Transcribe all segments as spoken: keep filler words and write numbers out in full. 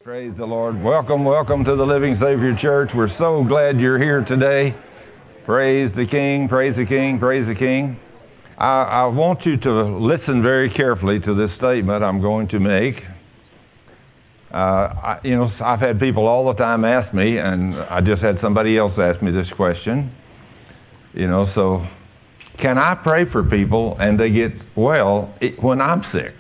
Praise the Lord. Welcome, welcome to the Living Savior Church. We're so glad you're here today. Praise the King, praise the King, praise the King. I, I want you to listen very carefully to this statement I'm going to make. Uh, I, you know, I've had people all the time ask me, and I just had somebody else ask me this question. You know, so can I pray for people and they get well when I'm sick?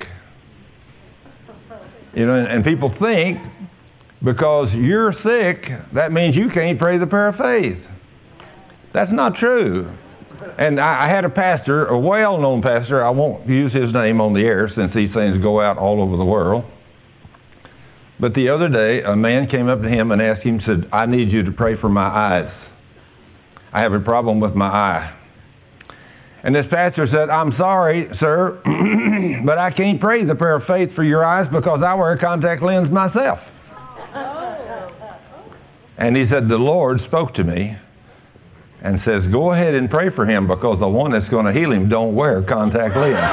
You know, and, and people think because you're sick, that means you can't pray the prayer of faith. That's not true. And I, I had a pastor, a well-known pastor, I won't use his name on the air since these things go out all over the world. But the other day, a man came up to him and asked him, said, I need you to pray for my eyes. I have a problem with my eye. And this pastor said, I'm sorry, sir, but I can't pray the prayer of faith for your eyes because I wear a contact lens myself. And he said, the Lord spoke to me and says, go ahead and pray for him because the one that's going to heal him don't wear contact lens.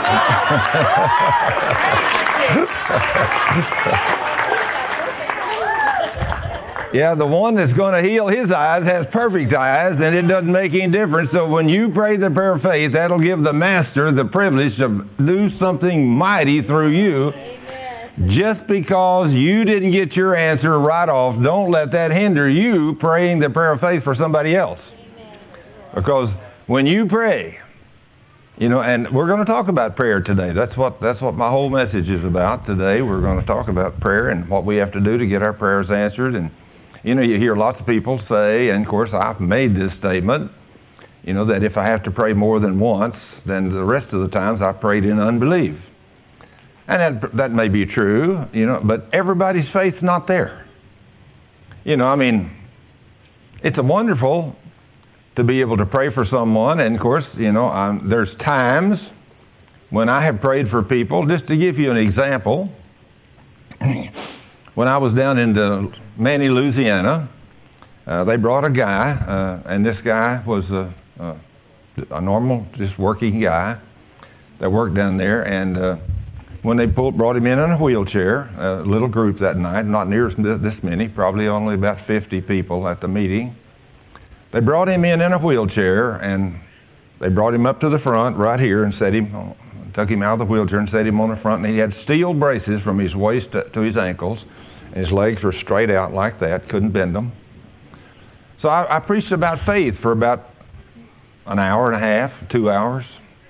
Yeah, the one that's going to heal his eyes has perfect eyes, and it doesn't make any difference. So when you pray the prayer of faith, that'll give the Master the privilege to do something mighty through you. Amen. Just because you didn't get your answer right off, don't let that hinder you praying the prayer of faith for somebody else. Amen. Because when you pray, you know, and we're going to talk about prayer today. That's what that's what my whole message is about today. We're going to talk about prayer and what we have to do to get our prayers answered. And you know, you hear lots of people say, and of course I've made this statement, you know, that if I have to pray more than once, then the rest of the times I prayed in unbelief. And that, that may be true, you know, but everybody's faith's not there. You know, I mean, it's a wonderful to be able to pray for someone, and of course, you know, I'm, there's times when I have prayed for people. Just to give you an example, when I was down in the Manny, Louisiana, uh, they brought a guy, uh, and this guy was a, a, a normal, just working guy that worked down there. And uh, when they pulled, brought him in in a wheelchair, a little group that night, not near this many, probably only about fifty people at the meeting. They brought him in in a wheelchair, and they brought him up to the front right here and set him, took him out of the wheelchair and set him on the front. And he had steel braces from his waist to his ankles. His legs were straight out like that, couldn't bend them. So I, I preached about faith for about an hour and a half, two hours.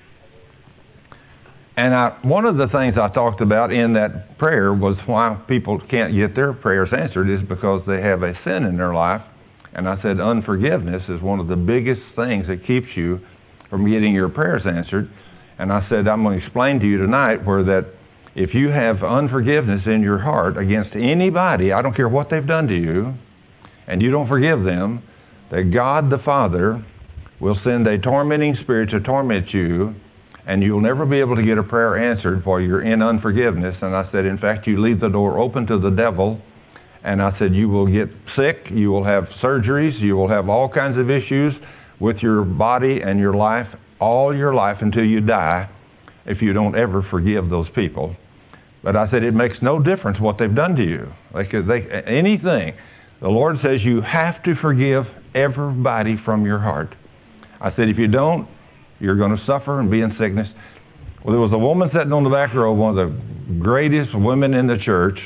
And I, one of the things I talked about in that prayer was why people can't get their prayers answered is because they have a sin in their life. And I said unforgiveness is one of the biggest things that keeps you from getting your prayers answered. And I said I'm going to explain to you tonight where that if you have unforgiveness in your heart against anybody, I don't care what they've done to you, and you don't forgive them, that God the Father will send a tormenting spirit to torment you, and you'll never be able to get a prayer answered while you're in unforgiveness. And I said, in fact, you leave the door open to the devil, and I said, you will get sick, you will have surgeries, you will have all kinds of issues with your body and your life, all your life until you die, if you don't ever forgive those people. But I said, it makes no difference what they've done to you. They could, they, anything. The Lord says you have to forgive everybody from your heart. I said, if you don't, you're going to suffer and be in sickness. Well, there was a woman sitting on the back row, one of the greatest women in the church.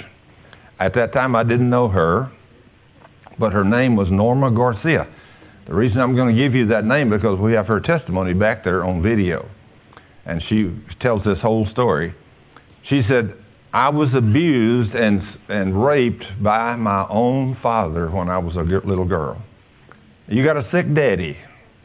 At that time, I didn't know her, but her name was Norma Garcia. The reason I'm going to give you that name because we have her testimony back there on video. And she tells this whole story. She said, I was abused and and raped by my own father when I was a little girl. You got a sick daddy,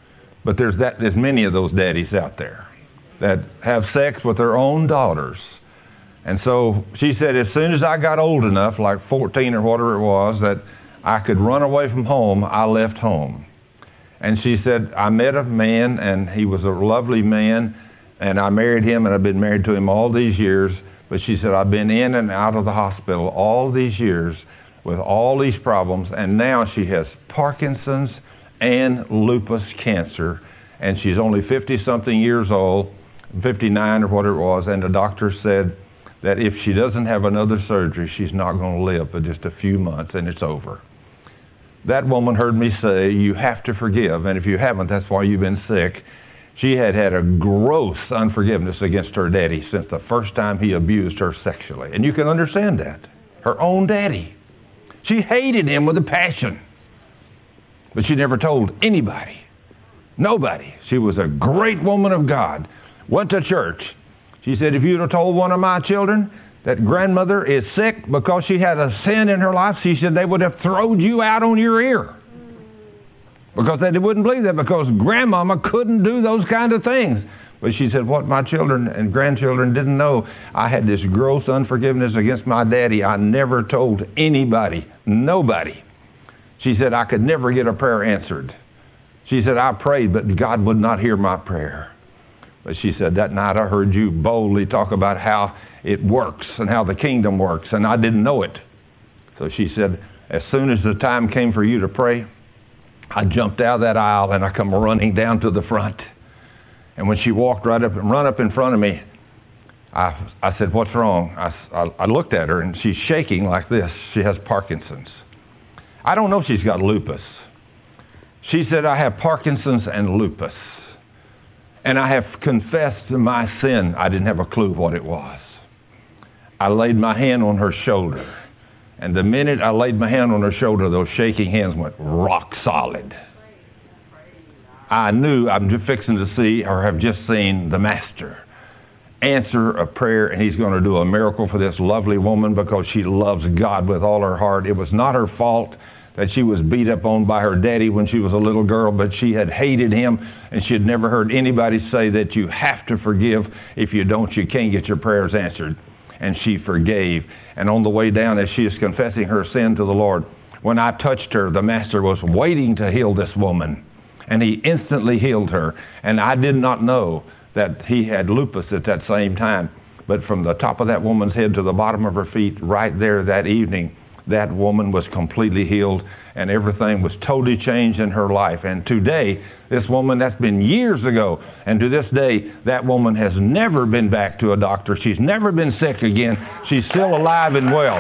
but there's that there's many of those daddies out there that have sex with their own daughters. And so she said, as soon as I got old enough, like fourteen or whatever it was, that I could run away from home, I left home. And she said, I met a man, and he was a lovely man, and I married him, and I've been married to him all these years. But she said, I've been in and out of the hospital all these years with all these problems, and now she has Parkinson's and lupus cancer, and she's only fifty-something years old, fifty-nine or whatever it was, and the doctor said that if she doesn't have another surgery, she's not going to live for just a few months and it's over. That woman heard me say, you have to forgive, and if you haven't, that's why you've been sick. She had had a gross unforgiveness against her daddy since the first time he abused her sexually. And you can understand that. Her own daddy. She hated him with a passion. But she never told anybody. Nobody. She was a great woman of God. Went to church. She said, if you'd have told one of my children that grandmother is sick because she had a sin in her life, she said they would have thrown you out on your ear. Because they wouldn't believe that, because grandmama couldn't do those kind of things. But she said, what my children and grandchildren didn't know, I had this gross unforgiveness against my daddy. I never told anybody, nobody. She said, I could never get a prayer answered. She said, I prayed, but God would not hear my prayer. But she said, that night I heard you boldly talk about how it works and how the kingdom works, and I didn't know it. So she said, as soon as the time came for you to pray, I jumped out of that aisle and I come running down to the front. And when she walked right up and run up in front of me, I, I said, what's wrong? I, I, I looked at her and she's shaking like this. She has Parkinson's. I don't know if she's got lupus. She said, I have Parkinson's and lupus. And I have confessed my sin. I didn't have a clue what it was. I laid my hand on her shoulder. And the minute I laid my hand on her shoulder, those shaking hands went rock solid. I knew I'm just fixing to see or have just seen the Master answer a prayer, and he's going to do a miracle for this lovely woman because she loves God with all her heart. It was not her fault that she was beat up on by her daddy when she was a little girl, but she had hated him, and she had never heard anybody say that you have to forgive. If you don't, you can't get your prayers answered. And she forgave. And on the way down, as she is confessing her sin to the Lord, when I touched her, the Master was waiting to heal this woman. And he instantly healed her. And I did not know that he had lupus at that same time. But from the top of that woman's head to the bottom of her feet, right there that evening, that woman was completely healed, and everything was totally changed in her life. And today, this woman, that's been years ago, and to this day, that woman has never been back to a doctor. She's never been sick again. She's still alive and well.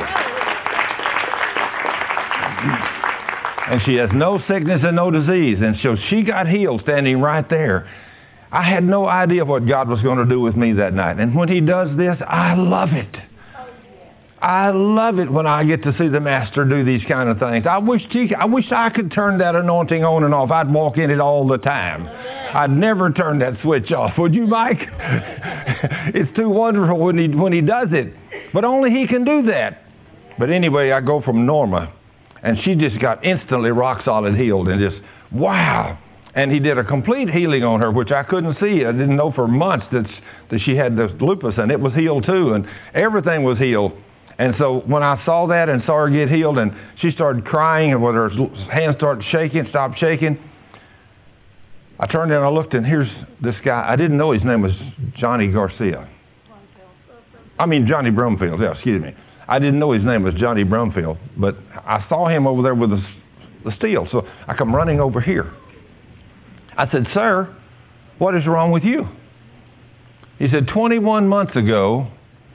And she has no sickness and no disease. And so she got healed standing right there. I had no idea what God was going to do with me that night. And when he does this, I love it. I love it when I get to see the Master do these kind of things. I wish he, I wish I could turn that anointing on and off. I'd walk in it all the time. I'd never turn that switch off. Would you, Mike? It's too wonderful when he when he does it. But only he can do that. But anyway, I go from Norma, and she just got instantly rock solid healed, and just, wow. And he did a complete healing on her, which I couldn't see. I didn't know for months that, that she had the lupus, and it was healed too, and everything was healed. And so when I saw that and saw her get healed, and she started crying, and when her hands started shaking, stopped shaking, I turned and I looked, and here's this guy. I didn't know his name was Johnny Garcia. I mean, Johnny Brumfield. Yeah, excuse me. I didn't know his name was Johnny Brumfield, but I saw him over there with the, the steel. So I come running over here. I said, sir, what is wrong with you? He said, twenty-one months ago,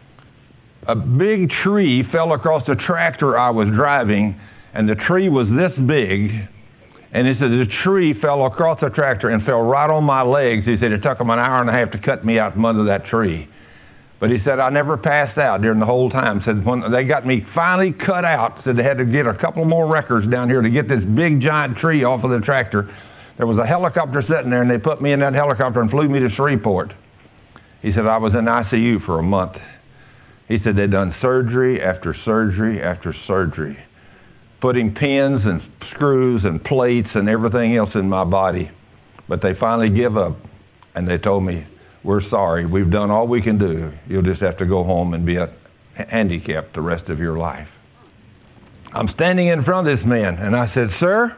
a big tree fell across the tractor I was driving, and the tree was this big. And he said, the tree fell across the tractor and fell right on my legs. He said, it took them an hour and a half to cut me out from under that tree. But he said, I never passed out during the whole time. Said, when they got me finally cut out, said they had to get a couple more wreckers down here to get this big giant tree off of the tractor. There was a helicopter sitting there, and they put me in that helicopter and flew me to Shreveport. He said, I was in I C U for a month. He said they'd done surgery after surgery after surgery, putting pins and screws and plates and everything else in my body. But they finally give up, and they told me, we're sorry. We've done all we can do. You'll just have to go home and be a handicapped the rest of your life. I'm standing in front of this man, and I said, sir,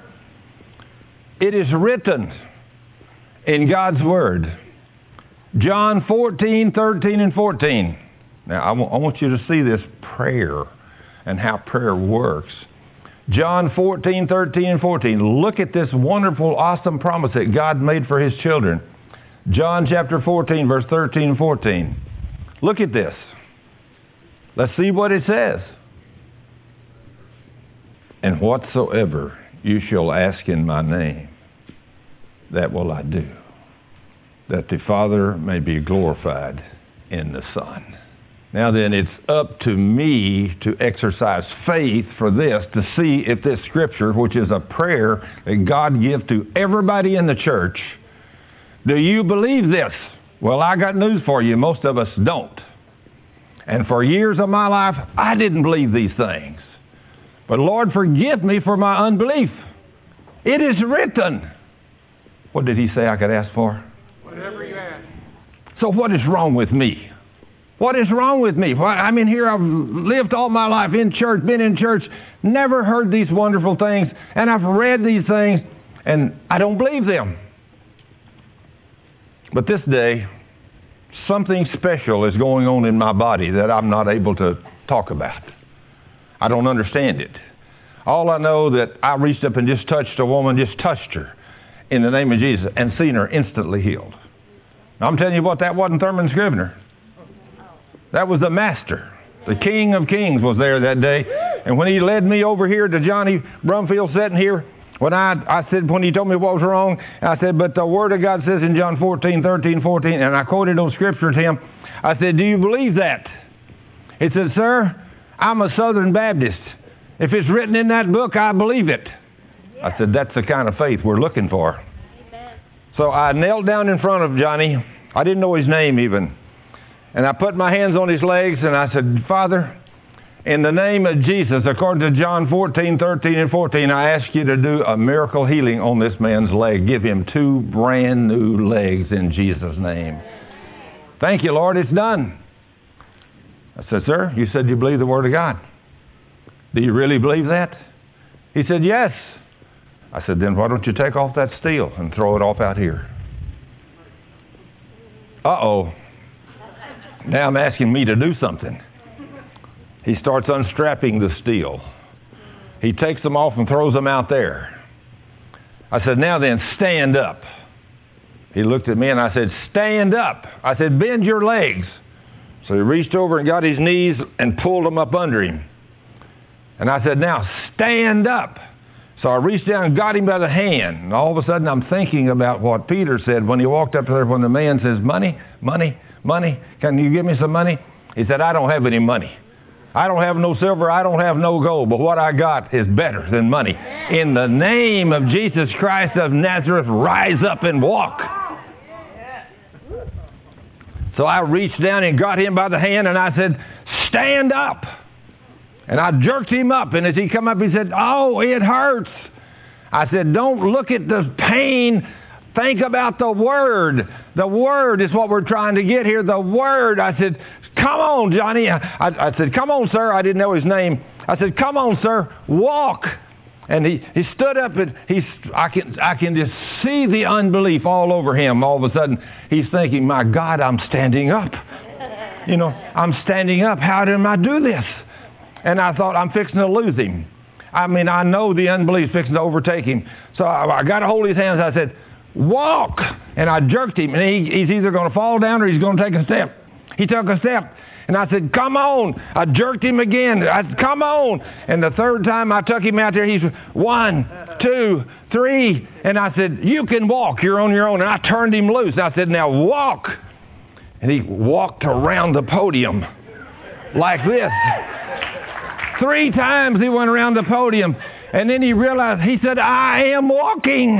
it is written in God's Word, John fourteen, thirteen, and fourteen. Now, I, w- I want you to see this prayer and how prayer works. John fourteen, thirteen, and fourteen. Look at this wonderful, awesome promise that God made for his children. John chapter fourteen, verse thirteen and fourteen. Look at this. Let's see what it says. And whatsoever you shall ask in my name, that will I do, that the Father may be glorified in the Son. Now then, it's up to me to exercise faith for this, to see if this scripture, which is a prayer that God gives to everybody in the church, do you believe this? Well, I got news for you. Most of us don't. And for years of my life, I didn't believe these things. But Lord, forgive me for my unbelief. It is written. What did he say I could ask for? Whatever you ask. So what is wrong with me? What is wrong with me? Well, I'm in here, I've lived all my life in church, been in church, never heard these wonderful things, and I've read these things, and I don't believe them. But this day, something special is going on in my body that I'm not able to talk about. I don't understand it. All I know that I reached up and just touched a woman, just touched her in the name of Jesus, and seen her instantly healed. Now, I'm telling you what, that wasn't Thurman Scrivener. That was the Master. The King of Kings was there that day. And when he led me over here to Johnny Brumfield sitting here, when I, I said, when he told me what was wrong, I said, but the Word of God says in John fourteen, thirteen, fourteen, and I quoted those scriptures to him. I said, do you believe that? He said, sir, I'm a Southern Baptist. If it's written in that book, I believe it. I said, that's the kind of faith we're looking for. Amen. So I knelt down in front of Johnny. I didn't know his name even. And I put my hands on his legs and I said, Father, in the name of Jesus, according to John fourteen, thirteen, and fourteen, I ask you to do a miracle healing on this man's leg. Give him two brand new legs in Jesus' name. Thank you, Lord, it's done. I said, sir, you said you believe the Word of God. Do you really believe that? He said, yes. I said, then why don't you take off that steel and throw it off out here? Uh-oh. Now I'm asking me to do something. He starts unstrapping the steel. He takes them off and throws them out there. I said, now then, stand up. He looked at me and I said, stand up. I said, bend your legs. So he reached over and got his knees and pulled them up under him. And I said, now stand up. So I reached down and got him by the hand. And all of a sudden I'm thinking about what Peter said when he walked up there when the man says, money, money, money, can you give me some money? He said, I don't have any money. I don't have no silver, I don't have no gold, but what I got is better than money. In the name of Jesus Christ of Nazareth, rise up and walk. So I reached down and got him by the hand and I said, stand up. And I jerked him up, and as he come up, he said, oh, it hurts. I said, don't look at the pain. Think about the Word. The Word is what we're trying to get here. The Word. I said, come on, Johnny. I, I said, come on, sir. I didn't know his name. I said, come on, sir. Walk. And he, he stood up, and he's, I can, I can just see the unbelief all over him. All of a sudden, he's thinking, my God, I'm standing up. You know, I'm standing up. How did I do this? And I thought, I'm fixing to lose him. I mean, I know the unbelief is fixing to overtake him. So I, I got a hold of his hands. I said, walk. And I jerked him. And he, he's either going to fall down or he's going to take a step. He took a step. And I said, come on. I jerked him again. I said, come on. And the third time I took him out there, he's one, two, three. And I said, you can walk. You're on your own. And I turned him loose. I said, now walk. And he walked around the podium like this. Three times he went around the podium. And then he realized, he said, I am walking.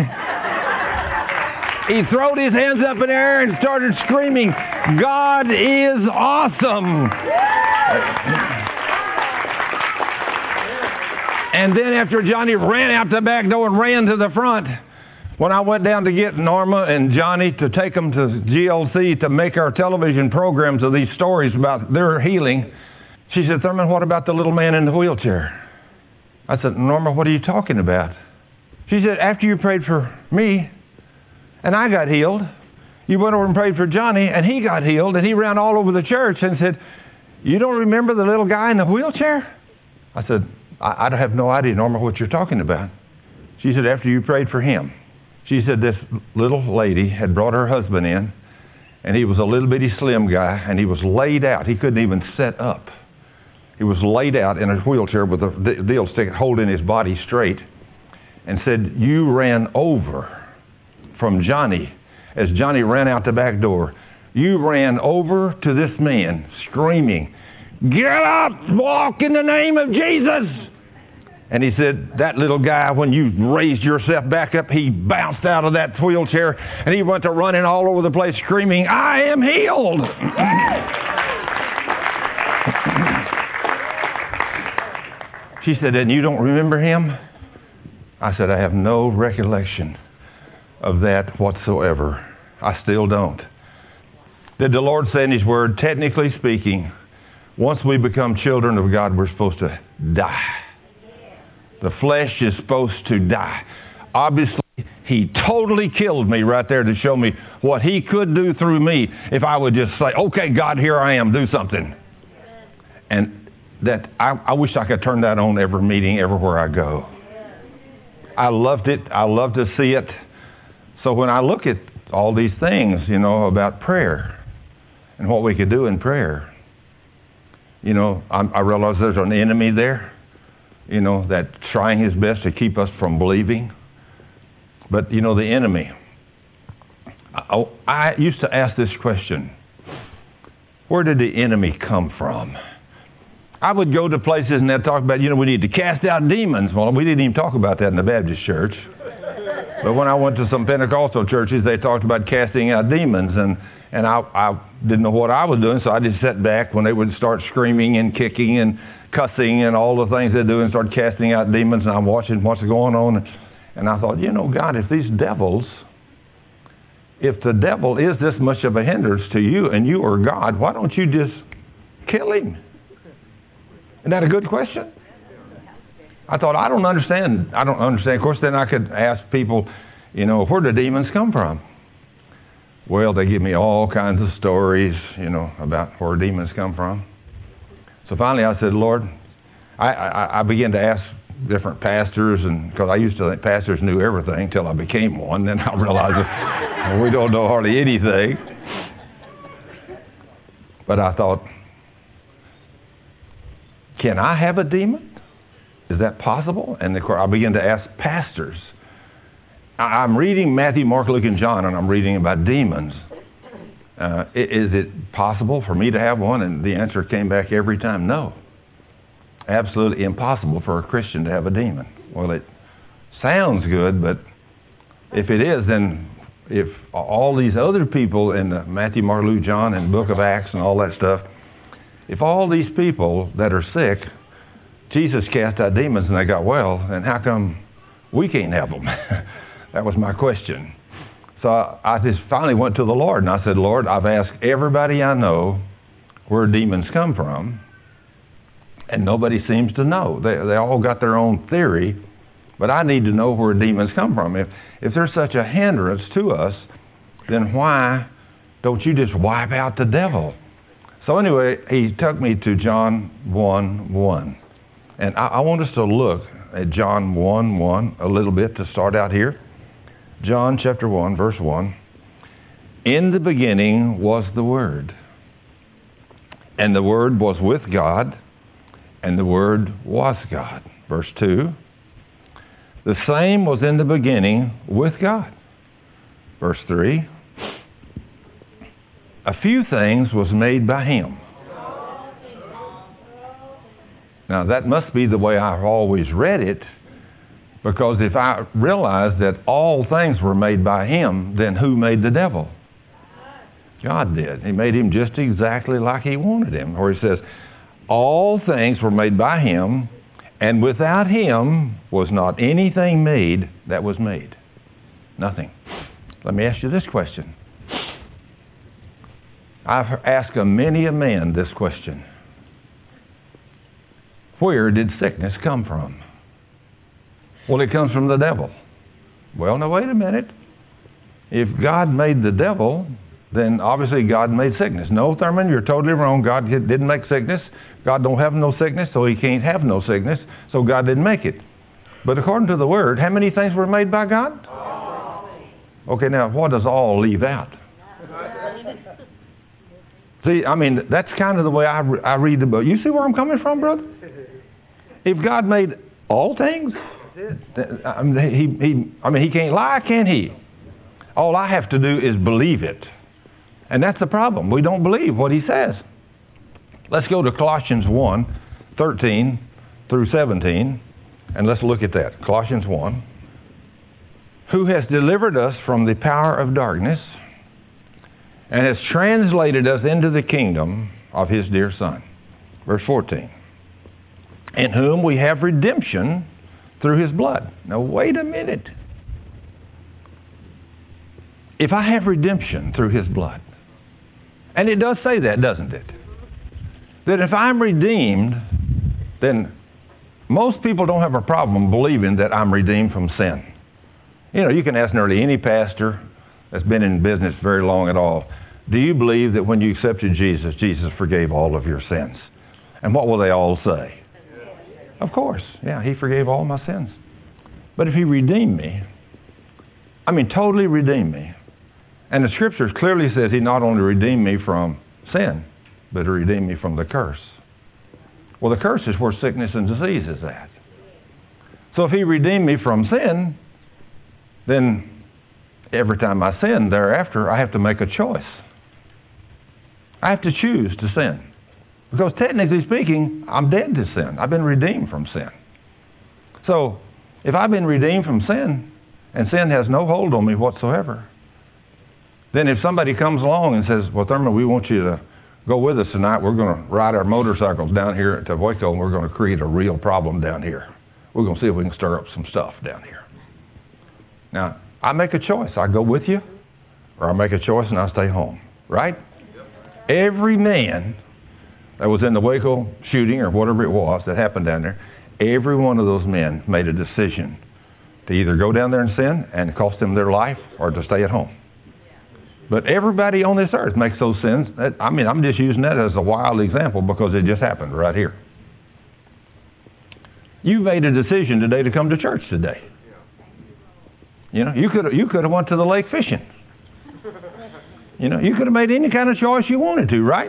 He threw his hands up in the air and started screaming, God is awesome. And then after Johnny ran out the back door and ran to the front, when I went down to get Norma and Johnny to take them to G L C to make our television programs of these stories about their healing, she said, Thurman, what about the little man in the wheelchair? I said, Norma, what are you talking about? She said, after you prayed for me and I got healed, you went over and prayed for Johnny and he got healed, and he ran all over the church and said, you don't remember the little guy in the wheelchair? I said, I, I have no idea, Norma, what you're talking about. She said, after you prayed for him. She said this little lady had brought her husband in, and he was a little bitty slim guy, and he was laid out. He couldn't even sit up. He was laid out in a wheelchair with a deal stick holding his body straight, and said, "You ran over from Johnny." As Johnny ran out the back door, "You ran over to this man screaming, 'Get up, walk in the name of Jesus.'" And he said, that little guy, when you raised yourself back up, he bounced out of that wheelchair and he went to running all over the place screaming, "I am healed." She said, "And you don't remember him?" I said, "I have no recollection of that whatsoever. I still don't." Did the Lord say in His Word, technically speaking, once we become children of God, we're supposed to die. The flesh is supposed to die. Obviously, He totally killed me right there to show me what He could do through me if I would just say, "Okay, God, here I am, do something." And that I, I wish I could turn that on every meeting, everywhere I go. I loved it. I love to see it. So when I look at all these things, you know, about prayer and what we could do in prayer, you know, I, I realize there's an enemy there, you know, that's trying his best to keep us from believing. But, you know, the enemy, I, I used to ask this question: where did the enemy come from? I would go to places and they'd talk about, you know, we need to cast out demons. Well, we didn't even talk about that in the Baptist church. But when I went to some Pentecostal churches, they talked about casting out demons. And, and I, I didn't know what I was doing, so I just sat back when they would start screaming and kicking and cussing and all the things they do and start casting out demons. And I'm watching what's going on. And I thought, you know, God, if these devils, if the devil is this much of a hindrance to you and you are God, why don't you just kill him? Isn't that a good question? I thought, I don't understand. I don't understand. Of course, then I could ask people, you know, where do demons come from? Well, they give me all kinds of stories, you know, about where demons come from. So finally I said, Lord, I, I, I began to ask different pastors, and because I used to think pastors knew everything until I became one. Then I realized that well, we don't know hardly anything. But I thought, can I have a demon? Is that possible? And of course, I began to ask pastors. I'm reading Matthew, Mark, Luke, and John, and I'm reading about demons. Uh, is it possible for me to have one? And the answer came back every time, no. Absolutely impossible for a Christian to have a demon. Well, it sounds good, but if it is, then if all these other people in the Matthew, Mark, Luke, John, and Book of Acts and all that stuff, if all these people that are sick, Jesus cast out demons and they got well, then how come we can't have them? That was my question. So I, I just finally went to the Lord and I said, Lord, I've asked everybody I know where demons come from, and nobody seems to know. They, they all got their own theory, but I need to know where demons come from. If, if there's such a hindrance to us, then why don't you just wipe out the devil? So anyway, he took me to John one one. And I, I want us to look at John one one a little bit to start out here. John chapter one, verse one. In the beginning was the Word, and the Word was with God, and the Word was God. Verse two. The same was in the beginning with God. Verse three. A few things was made by Him. Now that must be the way I've always read it, because if I realize that all things were made by Him, then who made the devil? God did. He made him just exactly like He wanted him. Or He says, all things were made by Him, and without Him was not anything made that was made. Nothing. Let me ask you this question. I've asked a many a man this question. Where did sickness come from? Well, it comes from the devil. Well, now wait a minute. If God made the devil, then obviously God made sickness. No, Thurman, you're totally wrong. God didn't make sickness. God don't have no sickness, so He can't have no sickness. So God didn't make it. But according to the Word, how many things were made by God? All. Okay, now what does all leave out? See, I mean, that's kind of the way I, re- I read the book. You see where I'm coming from, brother? If God made all things, I mean, he, he, I mean, he can't lie, can he? All I have to do is believe it. And that's the problem. We don't believe what he says. Let's go to Colossians one, thirteen through seventeen, and let's look at that. Colossians one. Who has delivered us from the power of darkness and has translated us into the kingdom of his dear Son. Verse fourteen. In whom we have redemption through his blood. Now wait a minute. If I have redemption through his blood, and it does say that, doesn't it? That if I'm redeemed, then most people don't have a problem believing that I'm redeemed from sin. You know, you can ask nearly any pastor that's been in business very long at all, do you believe that when you accepted Jesus, Jesus forgave all of your sins? And what will they all say? Of course, yeah, he forgave all my sins. But if he redeemed me, I mean totally redeemed me, and the scriptures clearly says he not only redeemed me from sin, but he redeemed me from the curse. Well, the curse is where sickness and disease is at. So if he redeemed me from sin, then every time I sin thereafter, I have to make a choice. I have to choose to sin. Because technically speaking, I'm dead to sin. I've been redeemed from sin. So if I've been redeemed from sin, and sin has no hold on me whatsoever, then if somebody comes along and says, well, Thurman, we want you to go with us tonight. We're going to ride our motorcycles down here to Waco, and we're going to create a real problem down here. We're going to see if we can stir up some stuff down here. Now, I make a choice. I go with you, or I make a choice and I stay home, right? Every man that was in the Waco shooting or whatever it was that happened down there, every one of those men made a decision to either go down there and sin and it cost them their life, or to stay at home. But everybody on this earth makes those sins. I mean, I'm just using that as a wild example because it just happened right here. You made a decision today to come to church today. You know, you could you could have went to the lake fishing. You know, you could have made any kind of choice you wanted to, right?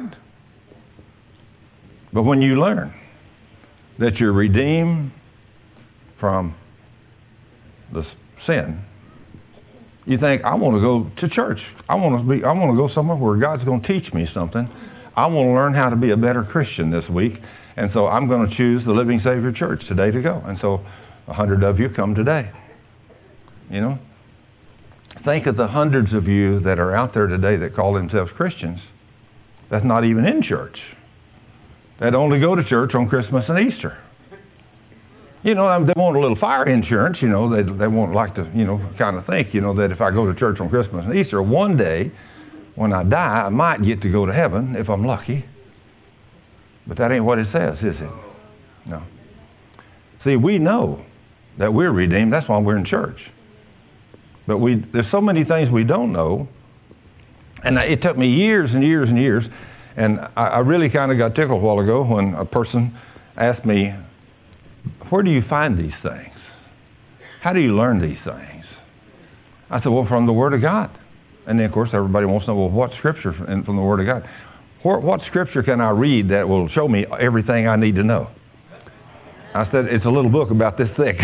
But when you learn that you're redeemed from the sin, you think, I want to go to church. I want to be. I want to go somewhere where God's going to teach me something. I want to learn how to be a better Christian this week, and so I'm going to choose the Living Savior Church today to go. And so, a hundred of you come today. You know, think of the hundreds of you that are out there today that call themselves Christians. That's not even in church. That only go to church on Christmas and Easter. You know, they want a little fire insurance, you know, they they won't like to, you know, kind of think, you know, that if I go to church on Christmas and Easter, one day when I die, I might get to go to heaven if I'm lucky. But that ain't what it says, is it? No. See, we know that we're redeemed. That's why we're in church. But we there's so many things we don't know. And it took me years and years and years. And I, I really kind of got tickled a while ago when a person asked me, where do you find these things? How do you learn these things? I said, well, from the Word of God. And then, of course, everybody wants to know, well, what scripture from the Word of God? What, what scripture can I read that will show me everything I need to know? I said, it's a little book about this thick.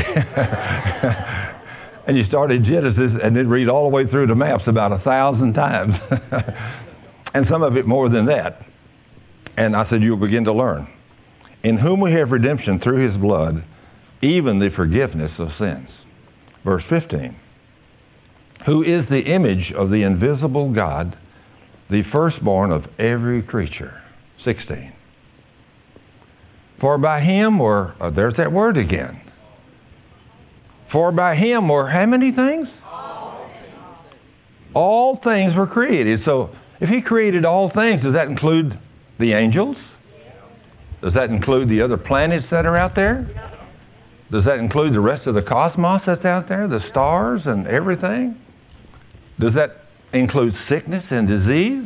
And you start in Genesis and then read all the way through the maps about a thousand times. And some of it more than that. And I said, you'll begin to learn. In whom we have redemption through his blood, even the forgiveness of sins. Verse fifteen. Who is the image of the invisible God, the firstborn of every creature. sixteen. For by him were, oh, there's that word again. For by him were how many things? All things. All things were created. So if he created all things, does that include the angels? Does that include the other planets that are out there? Does that include the rest of the cosmos that's out there, the stars and everything? Does that include sickness and disease?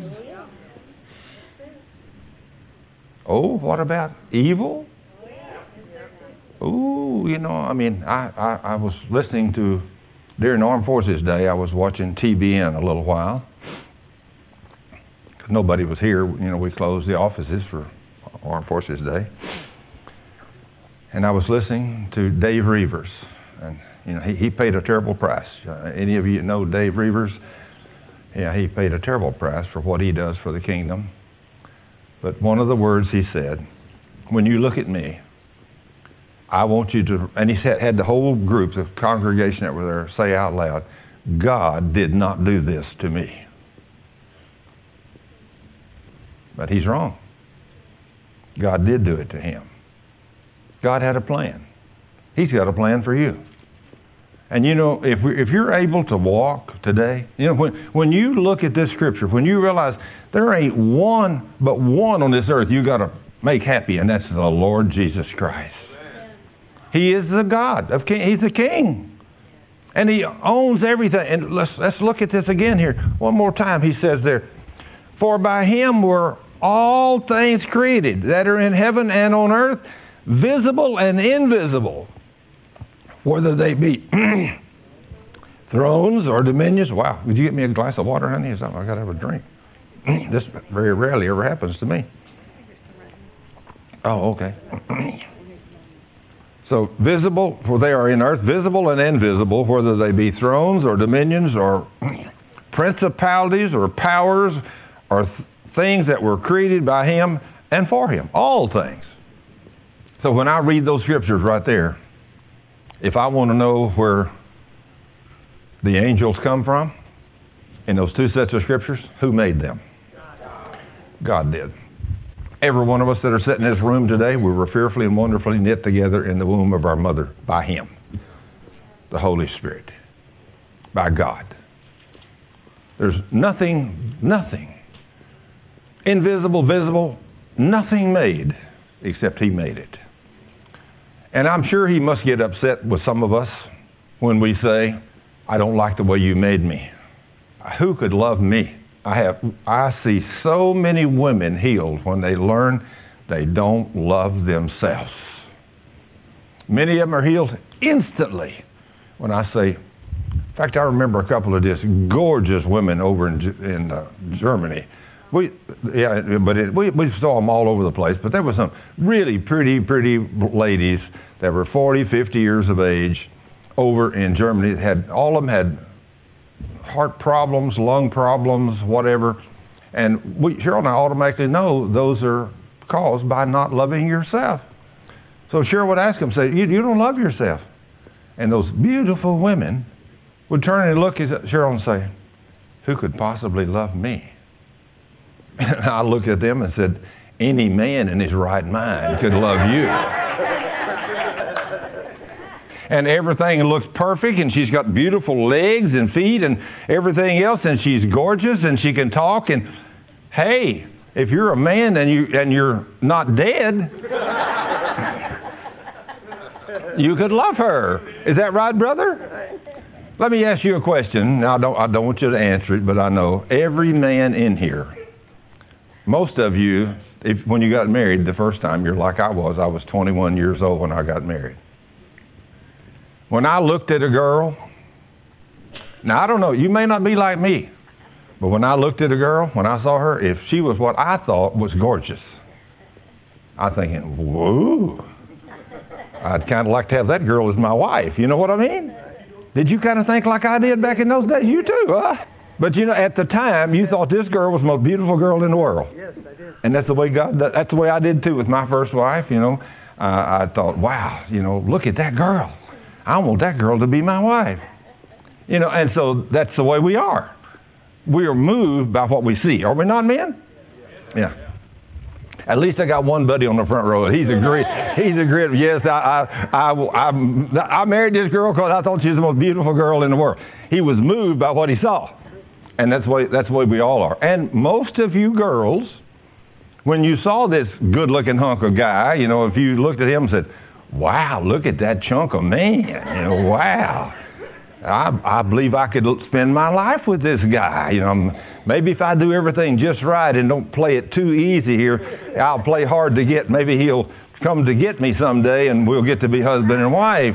Oh, what about evil? Oh, you know, I mean, I, I, I was listening to, during Armed Forces Day, I was watching T B N a little while. nobody was here. You know, we closed the offices for Armed Forces Day. And I was listening to Dave Reavers. And, you know, he, he paid a terrible price. Uh, any of you know Dave Reavers? Yeah, he paid a terrible price for what he does for the kingdom. But one of the words he said, when you look at me, I want you to, and he said, had the whole group, the congregation that were there, say out loud, God did not do this to me. But he's wrong. God did do it to him. God had a plan. He's got a plan for you. And you know, if we, if you're able to walk today, you know, when, when you look at this scripture, when you realize there ain't one but one on this earth you got to make happy, and that's the Lord Jesus Christ. Amen. He is the God of King. He's the King. And he owns everything. And let's, let's look at this again here. One more time. He says there, for by him were all things created that are in heaven and on earth, visible and invisible, whether they be thrones or dominions. Wow, would you get me a glass of water, honey? Or something? I got to have a drink. This very rarely ever happens to me. Oh, okay. So visible, for they are in earth, visible and invisible, whether they be thrones or dominions or principalities or powers or th- things that were created by him and for him. All things. So when I read those scriptures right there, if I want to know where the angels come from in those two sets of scriptures, who made them? God did. Every one of us that are sitting in this room today, we were fearfully and wonderfully knit together in the womb of our mother by him, the Holy Spirit, by God. There's nothing, nothing, invisible, visible, nothing made except he made it. And I'm sure he must get upset with some of us when we say, I don't like the way you made me. Who could love me? I have, I see so many women healed when they learn they don't love themselves. Many of them are healed instantly. When I say, in fact, I remember a couple of just gorgeous women over in, in uh, Germany. We, yeah, but it, we, we saw them all over the place. But there were some really pretty, pretty ladies that were forty, fifty years of age over in Germany. Had, all of them had heart problems, lung problems, whatever. And we, Cheryl and I automatically know those are caused by not loving yourself. So Cheryl would ask them, say, you, you don't love yourself. And those beautiful women would turn and look at Cheryl and say, who could possibly love me? And I looked at them and said, any man in his right mind could love you. And everything looks perfect, and she's got beautiful legs and feet and everything else, and she's gorgeous, and she can talk. And hey, if you're a man and you and you're not dead, you could love her. Is that right, brother? Let me ask you a question. Now, I don't I don't want you to answer it, but I know every man in here, most of you, if when you got married the first time, you're like I was. I was twenty-one years old when I got married. When I looked at a girl, now I don't know, you may not be like me, but when I looked at a girl, when I saw her, if she was what I thought was gorgeous, I'm thinking, whoa, I'd kind of like to have that girl as my wife. You know what I mean? Did you kind of think like I did back in those days? You too, huh? But you know, at the time, you thought this girl was the most beautiful girl in the world. Yes, I did. And that's the way God, that's the way I did too with my first wife, you know. Uh, I thought, wow, you know, look at that girl. I want that girl to be my wife. You know, and so that's the way we are. We are moved by what we see. Are we not, men? Yeah. At least I got one buddy on the front row. He's a great, he's a great, yes, I, I, I, I, I married this girl because I thought she was the most beautiful girl in the world. He was moved by what he saw. And that's the way, that's the way we all are. And most of you girls, when you saw this good-looking hunk of guy, you know, if you looked at him and said, wow, look at that chunk of man. You know, wow. I, I believe I could spend my life with this guy. You know, maybe if I do everything just right and don't play it too easy here, I'll play hard to get. Maybe he'll come to get me someday and we'll get to be husband and wife.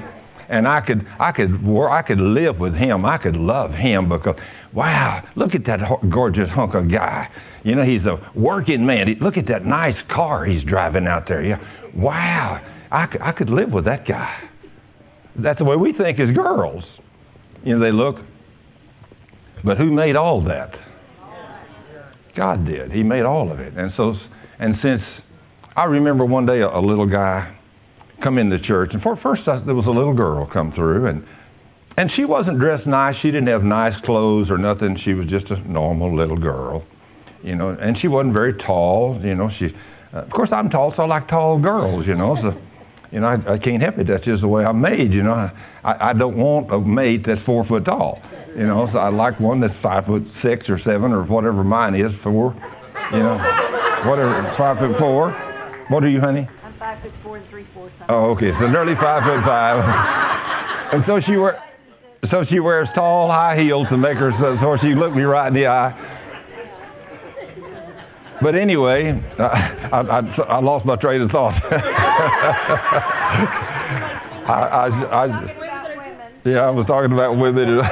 And I could, I could, I could live with him. I could love him because, wow, look at that gorgeous hunk of guy. You know, he's a working man. He, look at that nice car he's driving out there. Yeah, wow, I could, I could live with that guy. That's the way we think as girls. You know, they look. But who made all that? God did. He made all of it. And so, and since I remember one day a, a little guy come into church, and for first I, there was a little girl come through, and and she wasn't dressed nice. She didn't have nice clothes or nothing. She was just a normal little girl, you know. And she wasn't very tall, you know. She, uh, of course, I'm tall, so I like tall girls, you know. So, you know, I, I can't help it. That's just the way I'm made, you know. I, I don't want a mate that's four foot tall, you know. So I like one that's five foot six or seven or whatever mine is, four, you know, whatever, five foot four. What are you, honey? I'm five foot four and three fourths. Oh, okay. So nearly five foot five. And so she wear, so she wears tall high heels to make her so, so she looked me right in the eye. But anyway, I, I, I, I lost my train of thought. I, I, I, yeah, I was talking about women. And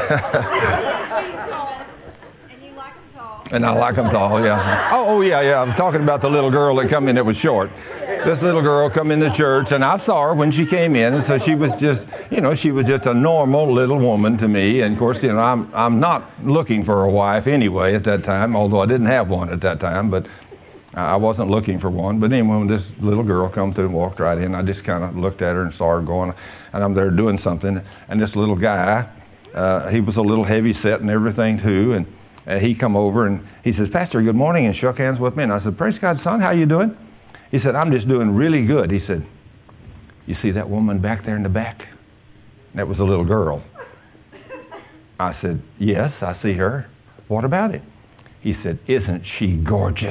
you like them tall. And I like them tall, yeah. Oh, oh, yeah, yeah. I was talking about the little girl that come in that was short. This little girl come into church, and I saw her when she came in, and so she was just, you know, she was just a normal little woman to me. And of course, you know, I'm I'm not looking for a wife anyway at that time, although I didn't have one at that time, but I wasn't looking for one. But anyway, when this little girl come through and walked right in, I just kind of looked at her and saw her going, and I'm there doing something, and this little guy, uh, he was a little heavy set and everything too, and uh, he come over and he says, "Pastor, good morning," and shook hands with me, and I said, "Praise God, son, how you doing?" He said, "I'm just doing really good." He said, "You see that woman back there in the back?" That was a little girl. I said, "Yes, I see her. What about it?" He said, "Isn't she gorgeous?"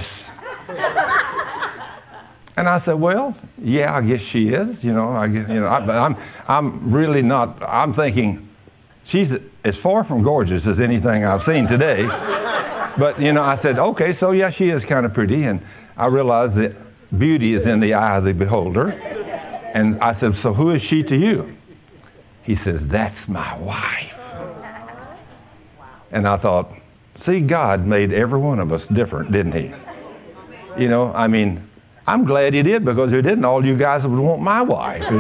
And I said, "Well, yeah, I guess she is. You know, I guess, you know, I, but I'm, I'm really not. I'm thinking she's as far from gorgeous as anything I've seen today." But you know, I said, "Okay, so yeah, she is kind of pretty." And I realized that beauty is in the eye of the beholder. And I said, "So who is she to you?" He says, "That's my wife." And I thought, see, God made every one of us different, didn't he? You know, I mean, I'm glad he did, because if he didn't, all you guys would want my wife, you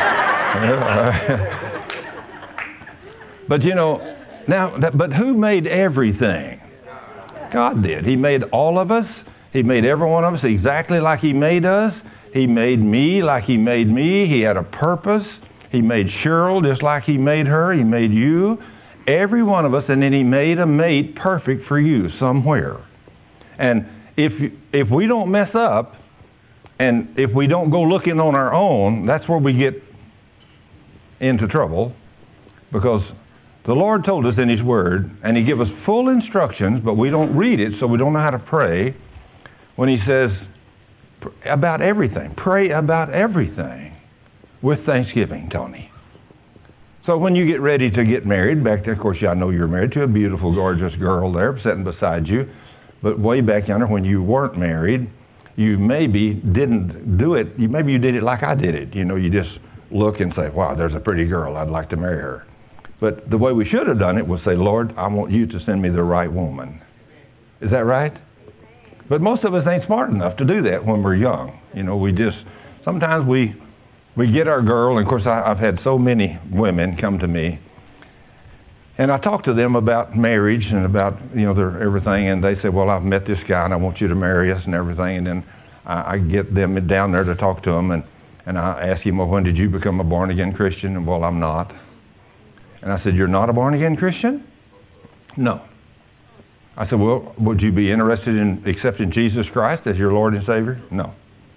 see. But you know, now, that, but who made everything? God did. He made all of us. He made every one of us exactly like he made us. He made me like he made me. He had a purpose. He made Cheryl just like he made her. He made you, every one of us, and then he made a mate perfect for you somewhere. And if if we don't mess up, and if we don't go looking on our own, that's where we get into trouble, because the Lord told us in his word, and he gave us full instructions, but we don't read it, so we don't know how to pray. When he says about everything, pray about everything with thanksgiving, Tony. So when you get ready to get married, back there, of course, I know you're married to a beautiful, gorgeous girl there sitting beside you, but way back yonder when you weren't married, you maybe didn't do it, you, maybe you did it like I did it. You know, you just look and say, "Wow, there's a pretty girl, I'd like to marry her." But the way we should have done it was say, "Lord, I want you to send me the right woman." Is that right? But most of us ain't smart enough to do that when we're young. You know, we just, sometimes we we get our girl, and of course I, I've had so many women come to me, and I talk to them about marriage and about, you know, their everything, and they say, "Well, I've met this guy, and I want you to marry us," and everything, and then I, I get them down there to talk to them, and, and I ask him, "Well, when did you become a born-again Christian?" And, "Well, I'm not." And I said, "You're not a born-again Christian?" "No." I said, "Well, would you be interested in accepting Jesus Christ as your Lord and Savior?" "No."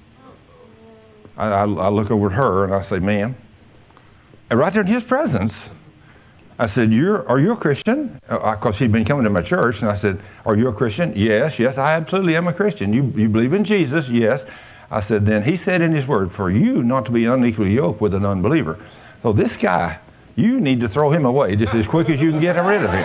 I, I, I look over at her and I say, "Ma'am," and right there in his presence, I said, "You're, are you a Christian?" Because he'd been coming to my church, and I said, "Are you a Christian?" "Yes, yes, I absolutely am a Christian." "You, you believe in Jesus?" "Yes." I said, "Then he said in his word, for you not to be unequally yoked with an unbeliever." So this guy, you need to throw him away just as quick as you can get rid of him.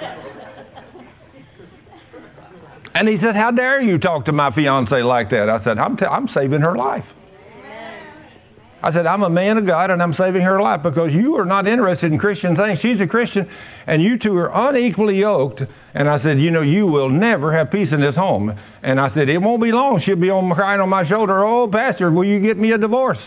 And he said, "How dare you talk to my fiance like that?" I said, I'm, t- I'm saving her life. I said, I'm a man of God, and I'm saving her life because you are not interested in Christian things. She's a Christian, and you two are unequally yoked. And I said, you know, you will never have peace in this home. And I said, it won't be long. She'll be on crying on my shoulder, oh, Pastor, will you get me a divorce?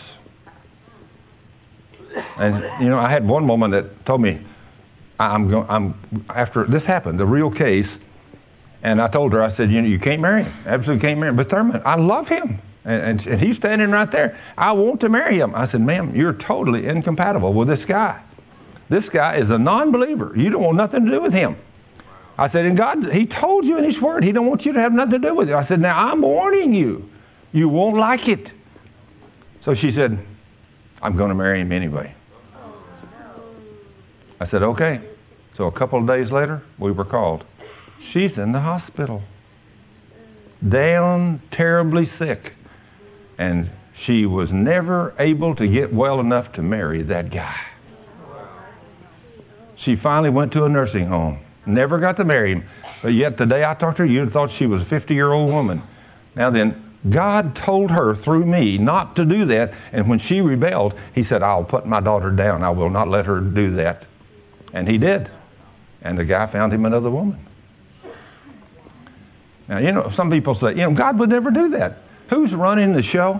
And, you know, I had one woman that told me, I'm going, I'm, after this happened, the real case, and I told her, I said, you know, you can't marry him. Absolutely can't marry him. But Thurman, I love him. And, and, and he's standing right there. I want to marry him. I said, ma'am, you're totally incompatible with this guy. This guy is a non-believer. You don't want nothing to do with him. I said, and God, he told you in his word, he don't want you to have nothing to do with it. I said, now I'm warning you. You won't like it. So she said, I'm going to marry him anyway. I said, okay. So a couple of days later, we were called. She's in the hospital. Down, terribly sick. And she was never able to get well enough to marry that guy. She finally went to a nursing home. Never got to marry him. But yet the day I talked to her, you'd have thought she was a fifty-year-old woman. Now then, God told her through me not to do that. And when she rebelled, he said, I'll put my daughter down. I will not let her do that. And he did. And the guy found him another woman. Now, you know, some people say, you know, God would never do that. Who's running the show?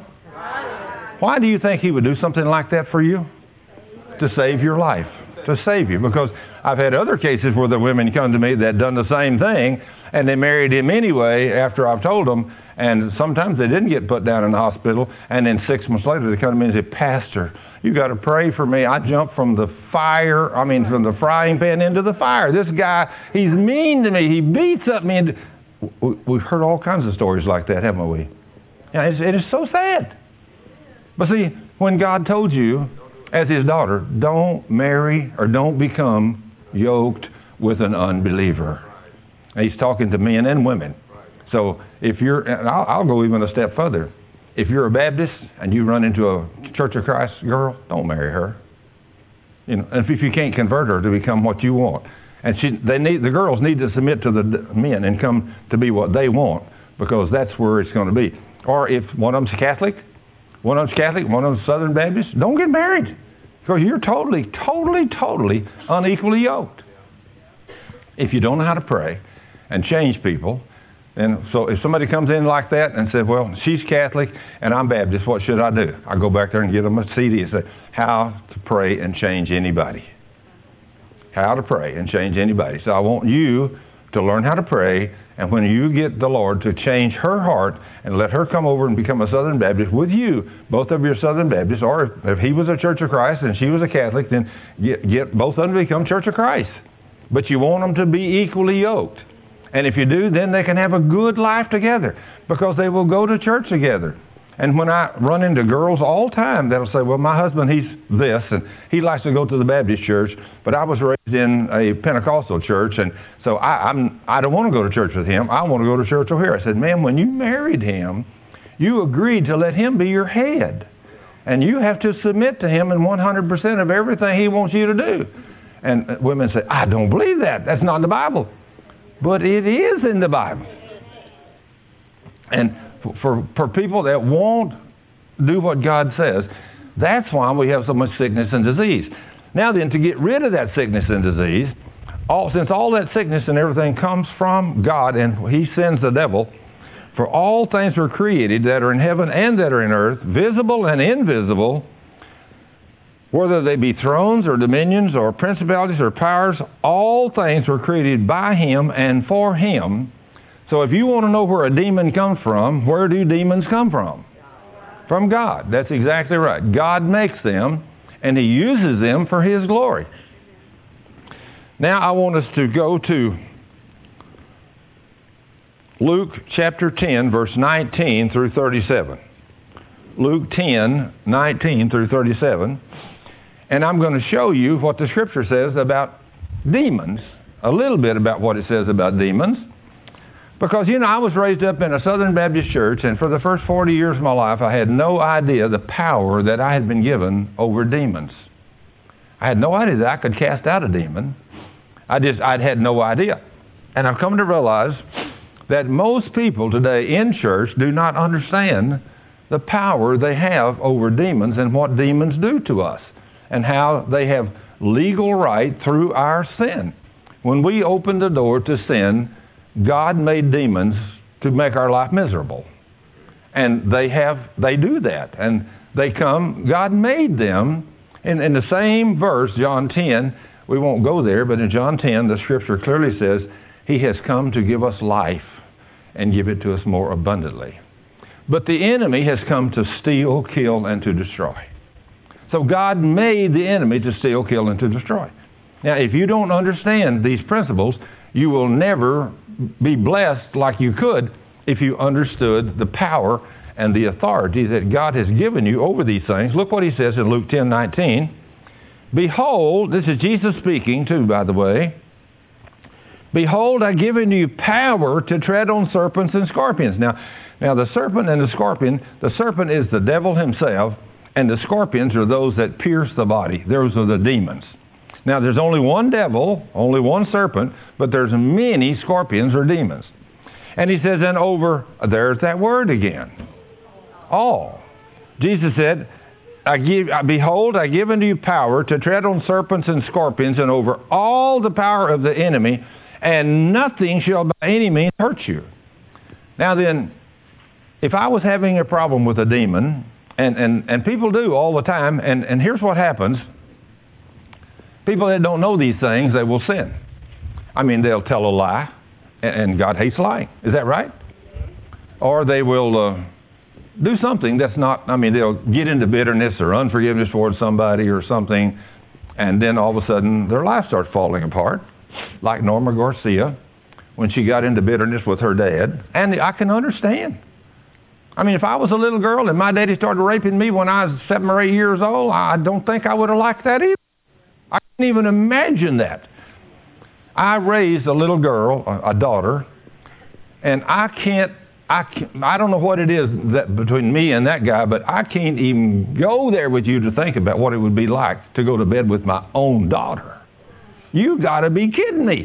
Why do you think he would do something like that for you? To save your life. To save you. Because I've had other cases where the women come to me that done the same thing, and they married him anyway after I've told them, and sometimes they didn't get put down in the hospital, and then six months later they come to me and say, Pastor, you got to pray for me. I jumped from the fire, I mean from the frying pan into the fire. This guy, he's mean to me. He beats up me. And we've heard all kinds of stories like that, haven't we? Yeah, it's, it is so sad. But see, when God told you, as his daughter, don't marry or don't become yoked with an unbeliever. And he's talking to men and women. So if you're, and I'll, I'll go even a step further. If you're a Baptist and you run into a Church of Christ girl, don't marry her. You know, and if you can't convert her to become what you want. And she, they need, the girls need to submit to the men and come to be what they want, because that's where it's going to be. Or if one of them's Catholic, one of them's Catholic, one of them's Southern Baptist, don't get married, because you're totally, totally, totally unequally yoked. If you don't know how to pray and change people, and so if somebody comes in like that and says, well, she's Catholic and I'm Baptist, what should I do? I go back there and give them a C D and say, how to pray and change anybody. How to pray and change anybody. So I want you to learn how to pray, and when you get the Lord to change her heart and let her come over and become a Southern Baptist with you, both of you are Southern Baptists, or if, if he was a Church of Christ and she was a Catholic, then get, get both of them to become Church of Christ. But you want them to be equally yoked. And if you do, then they can have a good life together, because they will go to church together. And when I run into girls all the time, they'll say, well, my husband, he's this, and he likes to go to the Baptist church, but I was raised in a Pentecostal church, and so I, I'm, I don't want to go to church with him. I want to go to church over here. I said, ma'am, when you married him, you agreed to let him be your head. And you have to submit to him in one hundred percent of everything he wants you to do. And women say, I don't believe that. That's not in the Bible. But it is in the Bible. And for, for people that won't do what God says, that's why we have so much sickness and disease. Now then, to get rid of that sickness and disease, all, since all that sickness and everything comes from God, and he sends the devil, for all things were created that are in heaven and that are in earth, visible and invisible, whether they be thrones or dominions or principalities or powers, all things were created by him and for him. So if you want to know where a demon comes from, where do demons come from? From God. That's exactly right. God makes them, and he uses them for his glory. Now I want us to go to Luke chapter ten, verse nineteen through thirty-seven. Luke ten, nineteen through thirty-seven. And I'm going to show you what the Scripture says about demons, a little bit about what it says about demons. Because, you know, I was raised up in a Southern Baptist church, and for the first forty years of my life, I had no idea the power that I had been given over demons. I had no idea that I could cast out a demon. I just, I'd had no idea. And I've come to realize that most people today in church do not understand the power they have over demons and what demons do to us and how they have legal right through our sin. When we opened the door to sin, God made demons to make our life miserable. And they have, they do that. And they come, God made them. In, in the same verse, John ten, we won't go there, but in John ten, the scripture clearly says, He has come to give us life and give it to us more abundantly. But the enemy has come to steal, kill, and to destroy. So God made the enemy to steal, kill, and to destroy. Now, if you don't understand these principles, you will never be blessed like you could if you understood the power and the authority that God has given you over these things. Look what He says in Luke ten nineteen. Behold, this is Jesus speaking too, by the way. Behold, I've given you power to tread on serpents and scorpions. Now, now the serpent and the scorpion, the serpent is the devil himself, and the scorpions are those that pierce the body. Those are the demons. Now, there's only one devil, only one serpent, but there's many scorpions or demons. And He says, and over, there's that word again. All. Jesus said, I give, behold, I give unto you power to tread on serpents and scorpions and over all the power of the enemy, and nothing shall by any means hurt you. Now then, if I was having a problem with a demon, and, and, and people do all the time, and, and here's what happens. People that don't know these things, they will sin. I mean, they'll tell a lie, and, and God hates lying. Is that right? Or they will uh, do something that's not, I mean, they'll get into bitterness or unforgiveness towards somebody or something, and then all of a sudden their life starts falling apart, like Norma Garcia when she got into bitterness with her dad. And I can understand. I mean, if I was a little girl and my daddy started raping me when I was seven or eight years old, I don't think I would have liked that either. I can't even imagine that. I raised a little girl, a daughter, and I can't, I can't, I don't know what it is that between me and that guy, but I can't even go there with you to think about what it would be like to go to bed with my own daughter. You got to be kidding me.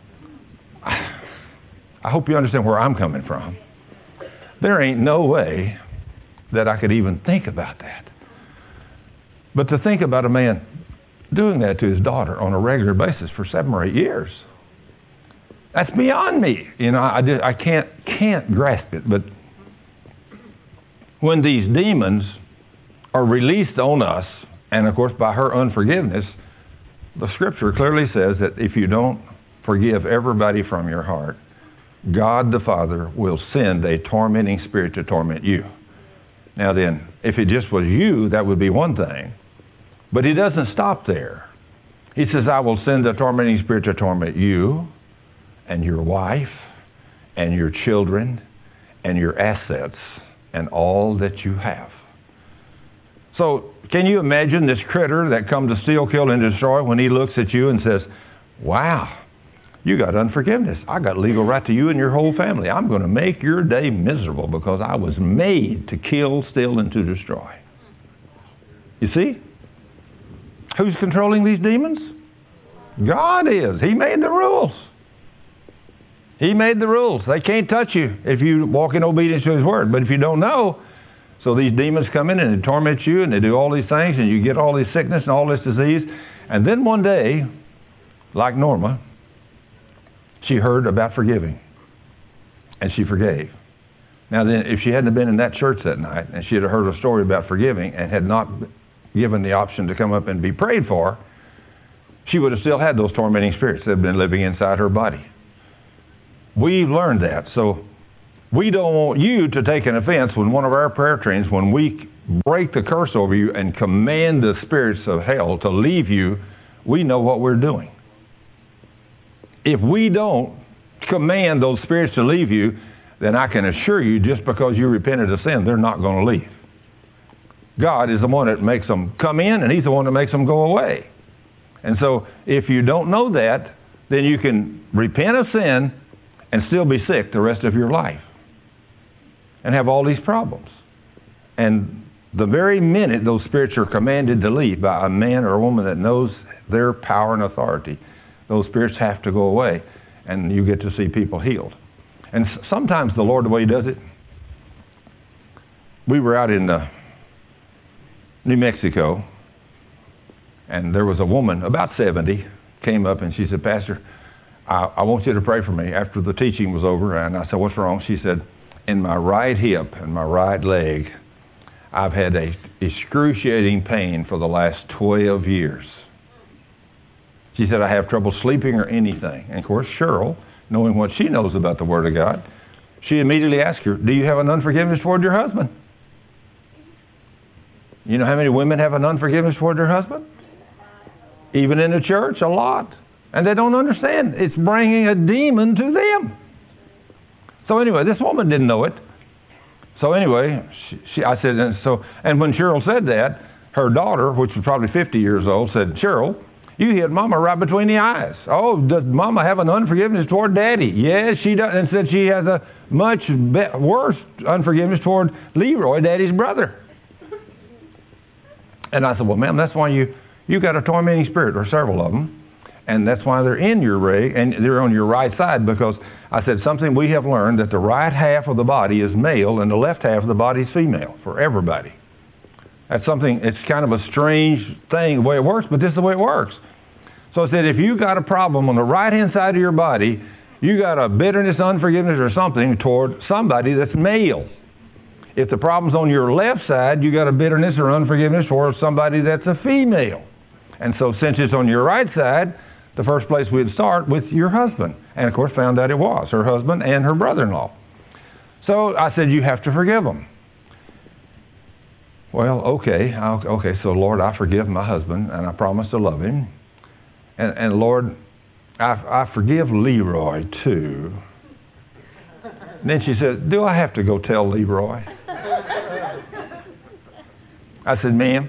I hope you understand where I'm coming from. There ain't no way that I could even think about that. But to think about a man doing that to his daughter on a regular basis for seven or eight years, that's beyond me. You know, I, just, I can't, can't grasp it. But when these demons are released on us, and of course by her unforgiveness, the scripture clearly says that if you don't forgive everybody from your heart, God the Father will send a tormenting spirit to torment you. Now then, if it just was you, that would be one thing. But He doesn't stop there. He says, I will send a tormenting spirit to torment you and your wife and your children and your assets and all that you have. So can you imagine this critter that come to steal, kill, and destroy when he looks at you and says, wow, you got unforgiveness. I got legal right to you and your whole family. I'm going to make your day miserable because I was made to kill, steal, and to destroy. You see? Who's controlling these demons? God is. He made the rules. He made the rules. They can't touch you if you walk in obedience to His word. But if you don't know, so these demons come in and they torment you and they do all these things and you get all this sickness and all this disease. And then one day, like Norma, she heard about forgiving. And she forgave. Now then, if she hadn't been in that church that night and she had heard a story about forgiving and had not given the option to come up and be prayed for, she would have still had those tormenting spirits that have been living inside her body. We've learned that. So we don't want you to take an offense when one of our prayer trainings, when we break the curse over you and command the spirits of hell to leave you, we know what we're doing. If we don't command those spirits to leave you, then I can assure you, just because you repented of sin, they're not going to leave. God is the one that makes them come in, and He's the one that makes them go away. And so if you don't know that, then you can repent of sin and still be sick the rest of your life and have all these problems. And the very minute those spirits are commanded to leave by a man or a woman that knows their power and authority, those spirits have to go away, and you get to see people healed. And sometimes the Lord, the way He does it, we were out in uh, New Mexico, and there was a woman, about seventy, came up and she said, Pastor, I, I want you to pray for me. After the teaching was over, and I said, what's wrong? She said, in my right hip and my right leg, I've had a excruciating pain for the last twelve years. She said, I have trouble sleeping or anything. And of course, Cheryl, knowing what she knows about the Word of God, she immediately asked her, do you have an unforgiveness toward your husband? You know how many women have an unforgiveness toward their husband? Even in the church, a lot. And they don't understand. It's bringing a demon to them. So anyway, this woman didn't know it. So anyway, she, she, I said, and so, and when Cheryl said that, her daughter, which was probably fifty years old, said, Cheryl, you hit Mama right between the eyes. Oh, does Mama have an unforgiveness toward Daddy? Yes, she does. And said she has a much be- worse unforgiveness toward Leroy, Daddy's brother. And I said, well, ma'am, that's why you, you got a tormenting spirit, or several of them. And that's why they're in your leg, and they're on your right side, because I said something we have learned, that the right half of the body is male and the left half of the body is female for everybody. That's something, it's kind of a strange thing, the way it works, but this is the way it works. So I said, if you got a problem on the right-hand side of your body, you got a bitterness, unforgiveness, or something toward somebody that's male. If the problem's on your left side, you got a bitterness or unforgiveness toward somebody that's a female. And so since it's on your right side, the first place we'd start with your husband. And of course found out it was her husband and her brother-in-law. So I said, you have to forgive them. Well, okay, I'll, okay, so Lord, I forgive my husband, and I promise to love him. And, and Lord, I, I forgive Leroy too. And then she said, do I have to go tell Leroy? I said, ma'am,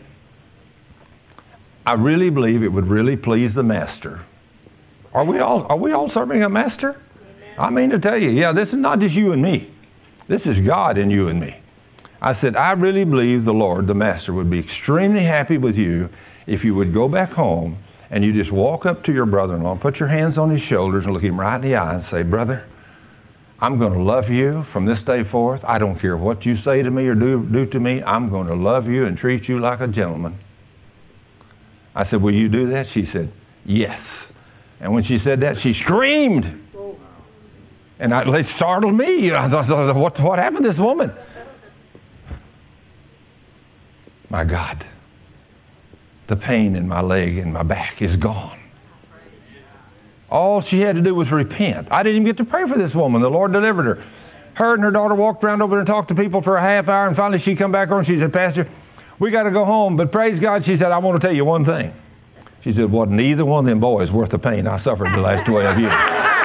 I really believe it would really please the master. Are we all, are we all serving a master? I mean to tell you, yeah, this is not just you and me. This is God in you and me. I said, I really believe the Lord, the Master, would be extremely happy with you if you would go back home and you just walk up to your brother-in-law, put your hands on his shoulders and look him right in the eye and say, brother, I'm going to love you from this day forth. I don't care what you say to me or do, do to me. I'm going to love you and treat you like a gentleman. I said, will you do that? She said, yes. And when she said that, she screamed. And I, it startled me. I thought, what, what happened to this woman? My God, the pain in my leg and my back is gone. All she had to do was repent. I didn't even get to pray for this woman. The Lord delivered her. Her and her daughter walked around over there and talked to people for a half hour, and finally she come back over and she said, Pastor, we got to go home, but praise God, she said, I want to tell you one thing. She said, wasn't neither one of them boys worth the pain I suffered the last twelve years.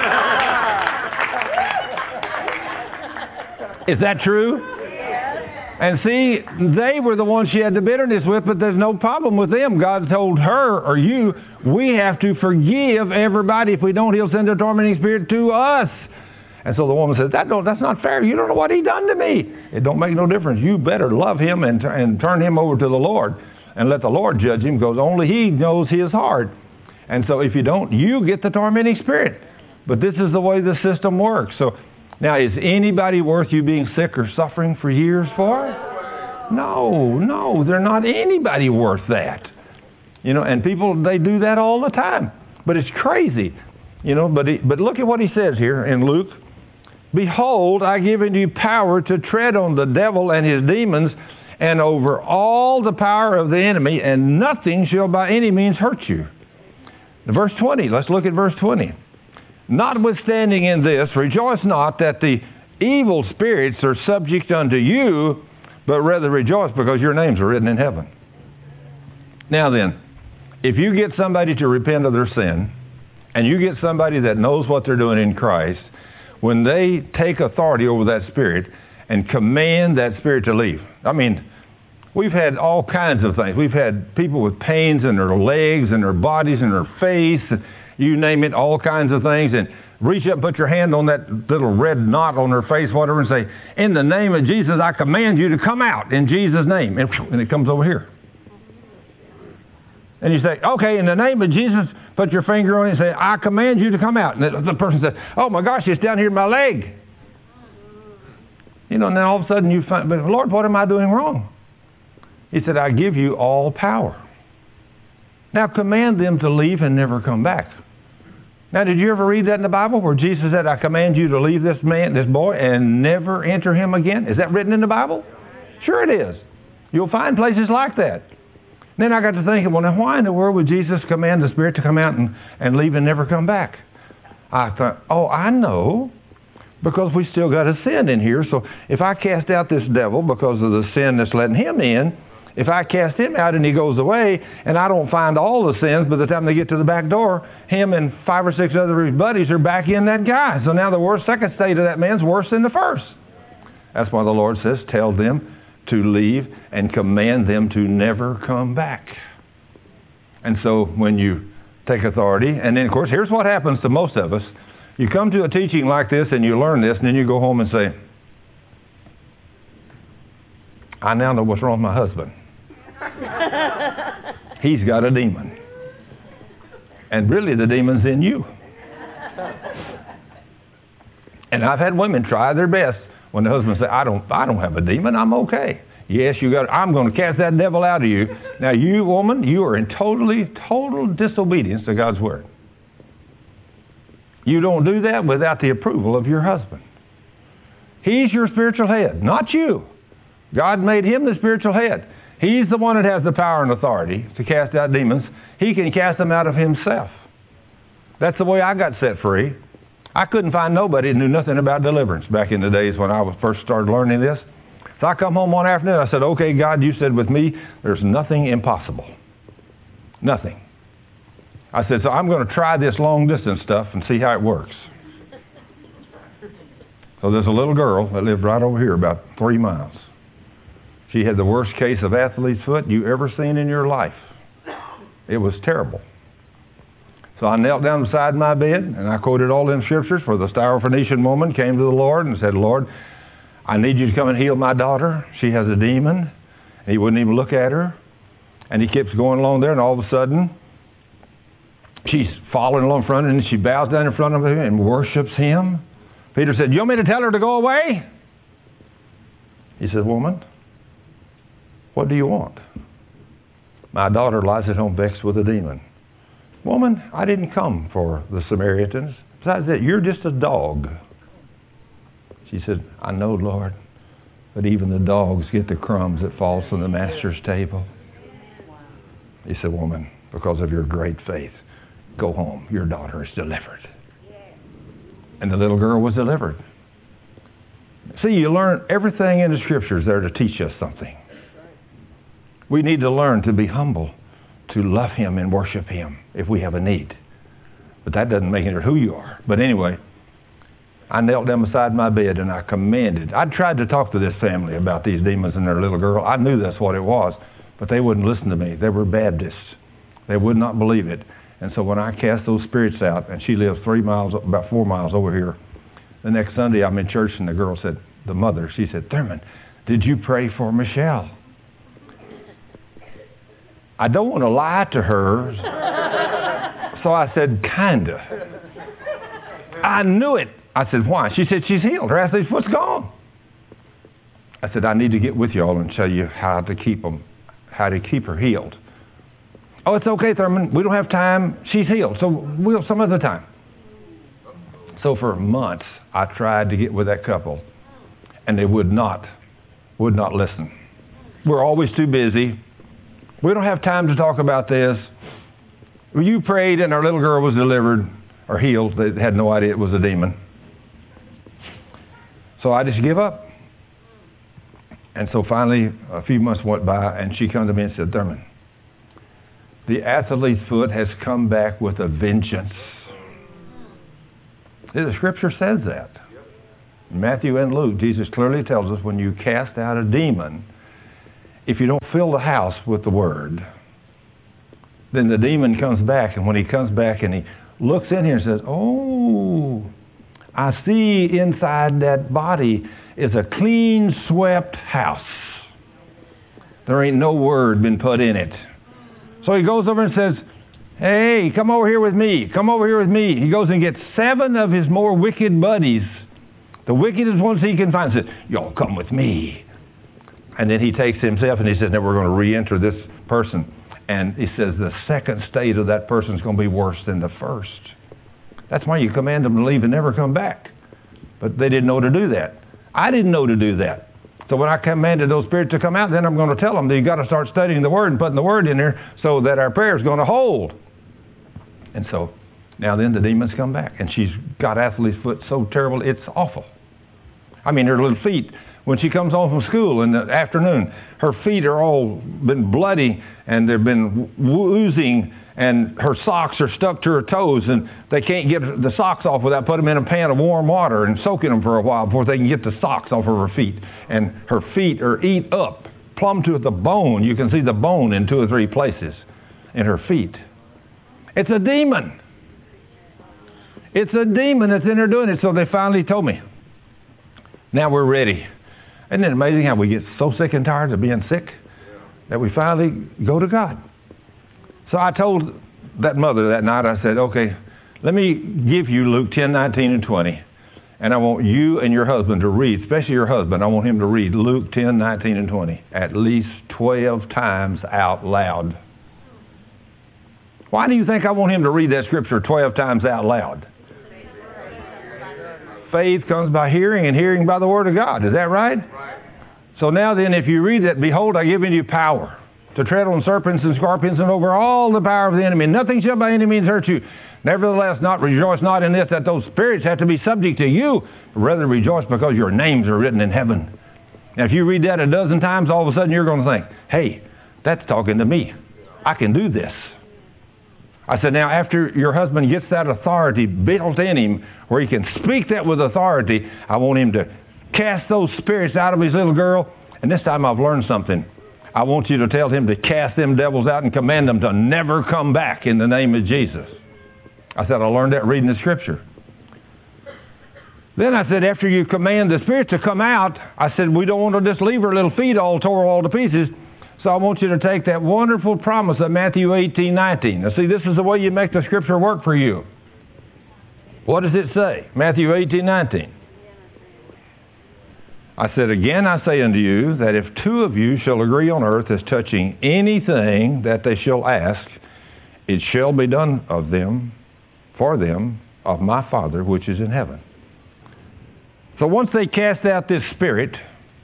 Is that true? And see, they were the ones she had the bitterness with, but there's no problem with them. God told her or you, we have to forgive everybody. If we don't, he'll send a tormenting spirit to us. And so the woman said, that don't, that's not fair. You don't know what he done to me. It don't make no difference. You better love him and, and turn him over to the Lord and let the Lord judge him, because only he knows his heart. And so if you don't, you get the tormenting spirit. But this is the way the system works. So now, is anybody worth you being sick or suffering for years for? No, no, they're not anybody worth that. You know, and people, they do that all the time. But it's crazy. You know, but he, but look at what he says here in Luke. Behold, I give unto you power to tread on the devil and his demons, and over all the power of the enemy, and nothing shall by any means hurt you. Verse twenty, let's look at verse twenty. Notwithstanding in this, rejoice not that the evil spirits are subject unto you, but rather rejoice because your names are written in heaven. Now then, if you get somebody to repent of their sin, and you get somebody that knows what they're doing in Christ, when they take authority over that spirit and command that spirit to leave. I mean, we've had all kinds of things. We've had people with pains in their legs and their bodies and their face, you name it, all kinds of things, and reach up and put your hand on that little red knot on their face, whatever, and say, in the name of Jesus, I command you to come out in Jesus' name. And, and it comes over here. And you say, okay, in the name of Jesus, put your finger on it and say, I command you to come out. And the person says, oh my gosh, it's down here in my leg. You know, and then all of a sudden you find, but Lord, what am I doing wrong? He said, I give you all power. Now command them to leave and never come back. Now, did you ever read that in the Bible where Jesus said, I command you to leave this man, this boy, and never enter him again? Is that written in the Bible? Sure it is. You'll find places like that. Then I got to thinking, well, now why in the world would Jesus command the spirit to come out and, and leave and never come back? I thought, oh, I know, because we still got a sin in here. So if I cast out this devil because of the sin that's letting him in, if I cast him out and he goes away and I don't find all the sins, by the time they get to the back door, him and five or six other of his buddies are back in that guy. So now the worst second state of that man's worse than the first. That's why the Lord says, tell them to leave and command them to never come back. And so when you take authority, and then of course, here's what happens to most of us. You come to a teaching like this and you learn this, and then you go home and say, I now know what's wrong with my husband. He's got a demon. And really the demon's in you. And I've had women try their best when the husband says, I don't, I don't have a demon, I'm okay. Yes, you got, I'm going to cast that devil out of you. Now you, woman, you are in totally, total disobedience to God's word. You don't do that without the approval of your husband. He's your spiritual head, not you. God made him the spiritual head. He's the one that has the power and authority to cast out demons. He can cast them out of himself. That's the way I got set free. I couldn't find nobody that knew nothing about deliverance back in the days when I was first started learning this. So I come home one afternoon, I said, okay, God, you said with me, there's nothing impossible. Nothing. I said, so I'm going to try this long distance stuff and see how it works. So there's a little girl that lived right over here, about three miles. She had the worst case of athlete's foot you ever seen in your life. It was terrible. So I knelt down beside my bed and I quoted all them scriptures, for the Syrophoenician woman came to the Lord and said, Lord, I need you to come and heal my daughter. She has a demon. And he wouldn't even look at her. And he keeps going along there, and all of a sudden, she's following along in front, and she bows down in front of him and worships him. Peter said, you want me to tell her to go away? He said, woman, what do you want? My daughter lies at home vexed with a demon. Woman, I didn't come for the Samaritans. Besides that, you're just a dog. She said, I know, Lord, but even the dogs get the crumbs that falls from the master's table. He said, woman, because of your great faith, go home. Your daughter is delivered. And the little girl was delivered. See, you learn everything in the scriptures there to teach us something. We need to learn to be humble, to love him and worship him if we have a need. But that doesn't make it who you are. But anyway, I knelt down beside my bed and I commanded. I tried to talk to this family about these demons and their little girl. I knew that's what it was, but they wouldn't listen to me. They were Baptists. They would not believe it. And so when I cast those spirits out, and she lives three miles, about four miles over here, the next Sunday I'm in church and the girl said, the mother, she said, Thurman, did you pray for Michelle? I don't want to lie to her, so I said, kinda. I knew it. I said, why? She said, she's healed. Her athlete's foot's gone. I said, I need to get with you all and show you how to keep them, how to keep her healed. Oh, it's okay, Thurman. We don't have time. She's healed, so we'll some other time. So for months, I tried to get with that couple, and they would not, would not listen. We're always too busy. We don't have time to talk about this. Well, you prayed, and our little girl was delivered or healed. They had no idea it was a demon. So I just give up. And so finally, a few months went by, and she came to me and said, Thurman, the athlete's foot has come back with a vengeance. The scripture says that. In Matthew and Luke, Jesus clearly tells us when you cast out a demon, if you don't fill the house with the word, then the demon comes back, and when he comes back and he looks in here and says, oh, I see inside that body is a clean swept house. There ain't no word been put in it. So he goes over and says, hey, come over here with me. Come over here with me. He goes and gets seven of his more wicked buddies the wickedest ones he can find, said, y'all come with me. And then he takes himself and he says, now we're going to re-enter this person. And he says the second state of that person is going to be worse than the first. That's why you command them to leave and never come back. But they didn't know to do that. I didn't know to do that. So when I commanded those spirits to come out, then I'm going to tell them that you've got to start studying the Word and putting the Word in there so that our prayer is going to hold. And so now then the demons come back. And she's got athlete's foot so terrible, it's awful. I mean, her little feet, when she comes home from school in the afternoon, her feet are all been bloody and they've been oozing, and her socks are stuck to her toes, and they can't get the socks off without putting them in a pan of warm water and soaking them for a while before they can get the socks off of her feet. And her feet are eat up, plumb to the bone. You can see the bone in two or three places in her feet. It's a demon. It's a demon that's in her doing it. So they finally told me, now we're ready. Isn't it amazing how we get so sick and tired of being sick that we finally go to God? So I told that mother that night, I said, okay, let me give you Luke ten, nineteen, and twenty. And I want you and your husband to read, especially your husband, I want him to read Luke ten, nineteen, and twenty at least twelve times out loud. Why do you think I want him to read that scripture twelve times out loud? Faith comes by hearing, and hearing by the Word of God. Is that right? Right. So now then, if you read that, behold, I give you power to tread on serpents and scorpions and over all the power of the enemy. Nothing shall by any means hurt you. Nevertheless, not rejoice not in this, that those spirits have to be subject to you, but rather rejoice because your names are written in heaven. Now, if you read that a dozen times, all of a sudden you're going to think, hey, that's talking to me. I can do this. I said, now, after your husband gets that authority built in him, where he can speak that with authority, I want him to cast those spirits out of his little girl. And this time I've learned something. I want you to tell him to cast them devils out and command them to never come back in the name of Jesus. I said, I learned that reading the scripture. Then I said, after you command the spirit to come out, I said, we don't want to just leave her little feet all tore all to pieces. So I want you to take that wonderful promise of Matthew eighteen, nineteen. Now see, this is the way you make the scripture work for you. What does it say? Matthew eighteen, nineteen. I said, again I say unto you, that if two of you shall agree on earth as touching anything that they shall ask, it shall be done of them, for them, of my Father which is in heaven. So once they cast out this spirit,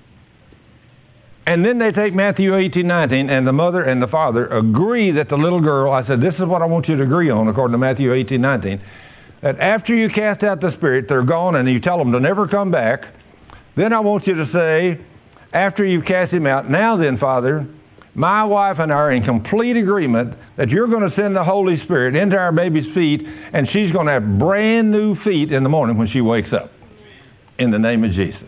and then they take Matthew eighteen, nineteen, and the mother and the father agree that the little girl, I said, this is what I want you to agree on, according to Matthew eighteen, nineteen, that after you cast out the spirit, they're gone, and you tell them to never come back. Then I want you to say, after you've cast him out, now then, Father, my wife and I are in complete agreement that you're going to send the Holy Spirit into our baby's feet, and she's going to have brand new feet in the morning when she wakes up. In the name of Jesus.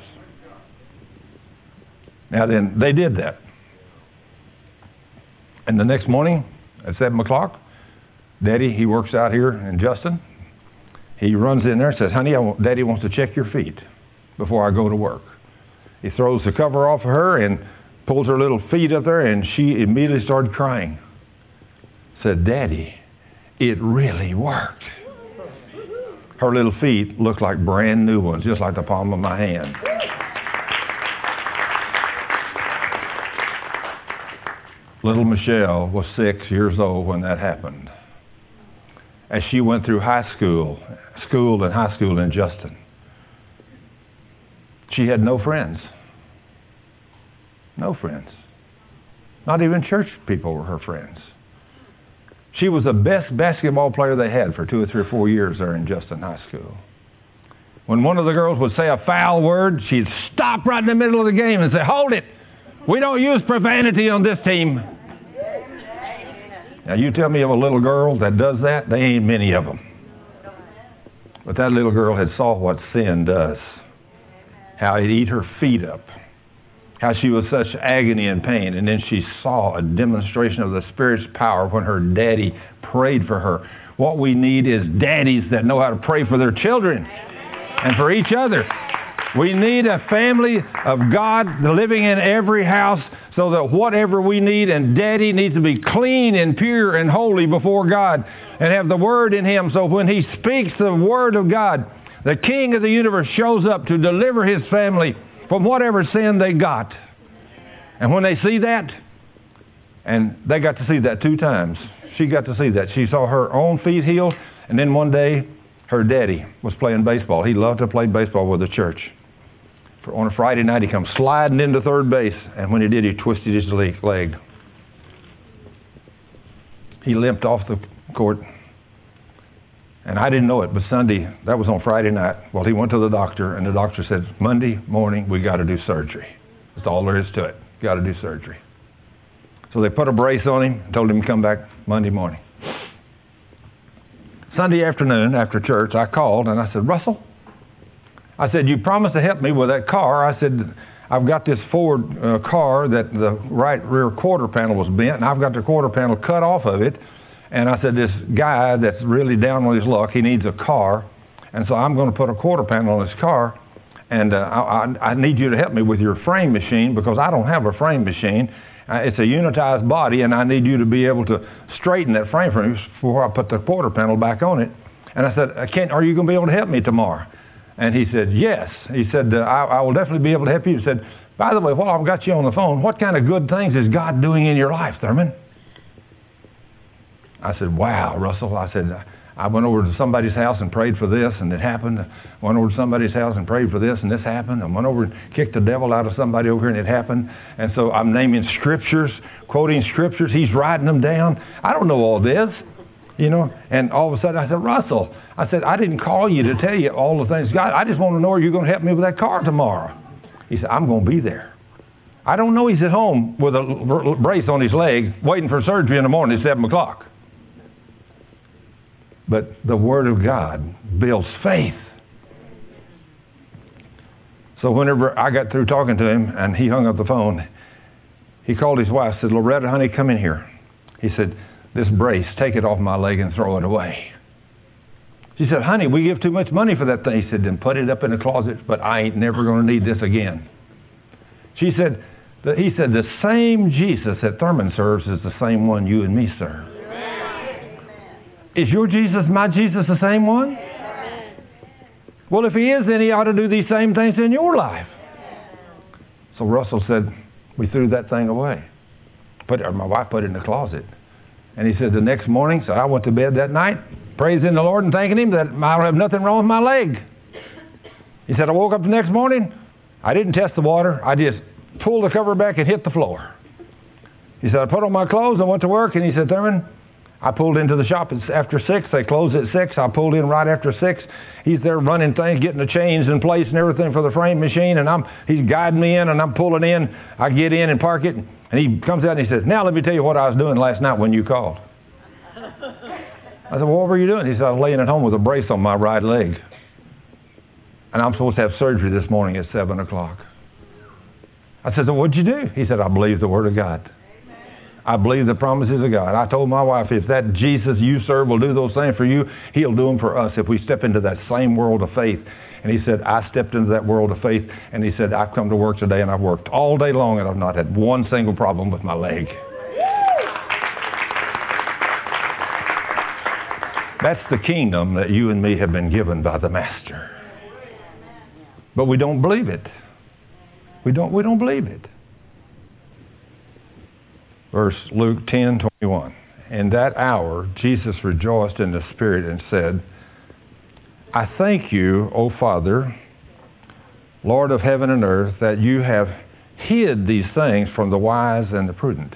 Now then, they did that. And the next morning at seven o'clock, Daddy, he works out here in Justin. He runs in there and says, honey, I want, Daddy wants to check your feet before I go to work. He throws the cover off of her and pulls her little feet up there, and she immediately started crying. Said, Daddy, it really worked. Her little feet looked like brand new ones, just like the palm of my hand. Little Michelle was six years old when that happened. As she went through high school, school and high school in Justin, she had no friends. No friends. Not even church people were her friends. She was the best basketball player they had for two or three or four years there in Justin High School. When one of the girls would say a foul word, she'd stop right in the middle of the game and say, hold it. We don't use profanity on this team. Now you tell me of a little girl that does that, there ain't many of them. But that little girl had saw what sin does. How it eat her feet up. How she was such agony and pain. And then she saw a demonstration of the Spirit's power when her daddy prayed for her. What we need is daddies that know how to pray for their children and for each other. We need a family of God living in every house so that whatever we need, and Daddy needs to be clean and pure and holy before God and have the Word in him, so when he speaks the Word of God, The King of the universe shows up to deliver his family from whatever sin they got. And when they see that, and they got to see that two times. She got to see that. She saw her own feet healed, and then one day, her daddy was playing baseball. He loved to play baseball with the church. For on a Friday night, he comes sliding into third base, and when he did, he twisted his leg. He limped off the court, and I didn't know it, but Sunday, that was on Friday night. Well, he went to the doctor, and the doctor said, Monday morning, we got to do surgery. That's all there is to it. Got to do surgery. So they put a brace on him and told him to come back Monday morning. Sunday afternoon after church, I called and I said, Russell, I said, you promised to help me with that car. I said, I've got this Ford uh, car that the right rear quarter panel was bent, and I've got the quarter panel cut off of it. And I said, this guy that's really down on his luck, he needs a car. And so I'm going to put a quarter panel on his car. And uh, I, I need you to help me with your frame machine because I don't have a frame machine. Uh, it's a unitized body, and I need you to be able to straighten that frame for me before I put the quarter panel back on it. And I said, I can't, are you going to be able to help me tomorrow? And he said, yes. He said, uh, I, I will definitely be able to help you. He said, by the way, while I've got you on the phone, what kind of good things is God doing in your life, Thurman? I said, wow, Russell. I said, I went over to somebody's house and prayed for this, and it happened. I went over to somebody's house and prayed for this, and this happened. I went over and kicked the devil out of somebody over here, and it happened. And so I'm naming scriptures, quoting scriptures. He's writing them down. I don't know all this, you know. And all of a sudden I said, Russell, I said, I didn't call you to tell you all the things. God, I just want to know, are you going to help me with that car tomorrow? He said, I'm going to be there. I don't know he's at home with a brace on his leg waiting for surgery in the morning at seven o'clock. But the Word of God builds faith. So whenever I got through talking to him and he hung up the phone, he called his wife, said, Loretta, honey, come in here. He said, this brace, take it off my leg and throw it away. She said, honey, we give too much money for that thing. He said, then put it up in the closet, but I ain't never going to need this again. She said, that he said, the same Jesus that Thurman serves is the same one you and me serve. Is your Jesus, my Jesus, the same one? Well, if he is, then he ought to do these same things in your life. So Russell said, we threw that thing away. Put, or my wife put it in the closet. And he said the next morning, so I went to bed that night, praising the Lord and thanking him that I don't have nothing wrong with my leg. He said, I woke up the next morning, I didn't test the water, I just pulled the cover back and hit the floor. He said, I put on my clothes, I went to work, and he said, Thurman, I pulled into the shop after six. They closed at six. I pulled in right after six. He's there running things, getting the chains in place and everything for the frame machine. And I'm he's guiding me in, and I'm pulling in. I get in and park it. And he comes out and he says, now let me tell you what I was doing last night when you called. I said, well, what were you doing? He said, I was laying at home with a brace on my right leg. And I'm supposed to have surgery this morning at seven o'clock. I said, so what'd you do? He said, I believe the Word of God. I believe the promises of God. I told my wife, if that Jesus you serve will do those things for you, he'll do them for us if we step into that same world of faith. And he said, I stepped into that world of faith, and he said, I've come to work today, and I've worked all day long, and I've not had one single problem with my leg. That's the kingdom that you and me have been given by the Master. But we don't believe it. We don't, we don't believe it. Verse Luke ten twenty-one. In that hour, Jesus rejoiced in the Spirit and said, I thank you, O Father, Lord of heaven and earth, that you have hid these things from the wise and the prudent.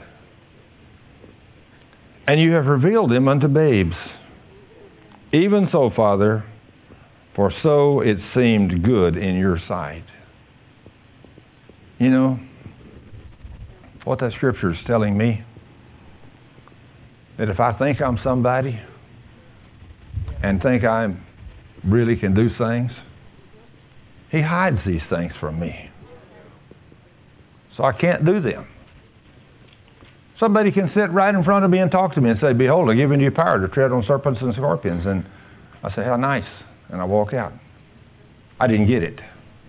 And you have revealed them unto babes. Even so, Father, for so it seemed good in your sight. You know, what that scripture is telling me, that if I think I'm somebody and think I really can do things, he hides these things from me. So I can't do them. Somebody can sit right in front of me and talk to me and say, behold, I've given you power to tread on serpents and scorpions. And I say, how nice. And I walk out. I didn't get it.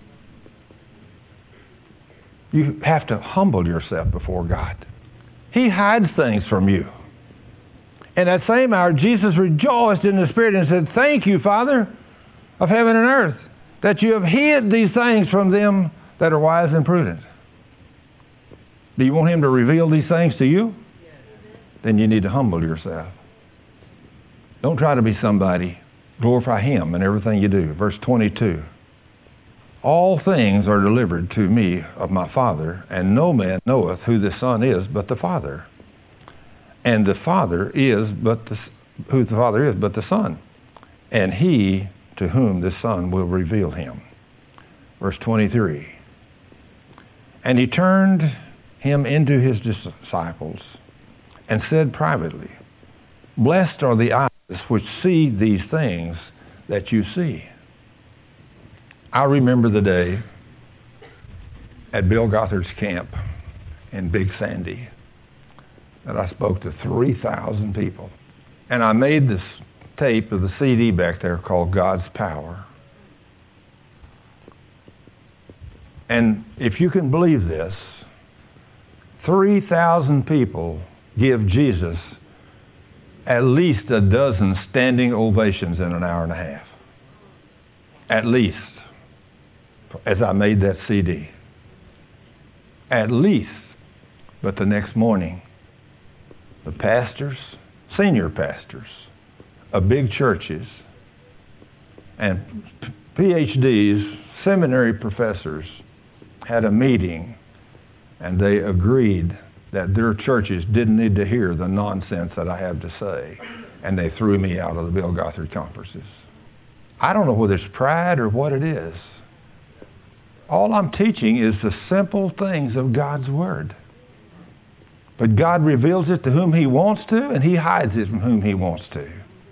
You have to humble yourself before God. He hides things from you. And that same hour, Jesus rejoiced in the Spirit and said, thank you, Father, of heaven and earth, that you have hid these things from them that are wise and prudent. Do you want him to reveal these things to you? Then you need to humble yourself. Don't try to be somebody. Glorify him in everything you do. Verse twenty-two. All things are delivered to me of my Father, and no man knoweth who the Son is but the Father. And the Father is but the, who the Father is but the Son, and he to whom the Son will reveal him. Verse twenty-three. And he turned him into his disciples and said privately, Blessed are the eyes which see these things that you see. I remember the day at Bill Gothard's camp in Big Sandy that I spoke to three thousand people. And I made this tape of the C D back there called God's Power. And if you can believe this, three thousand people give Jesus at least a dozen standing ovations in an hour and a half. At least, as I made that C D. At least. But the next morning, the pastors, senior pastors of big churches and P H Ds, seminary professors, had a meeting, and they agreed that their churches didn't need to hear the nonsense that I have to say, and they threw me out of the Bill Gothard conferences. I don't know whether it's pride or what it is. All I'm teaching is the simple things of God's Word. But God reveals it to whom He wants to, and He hides it from whom He wants to.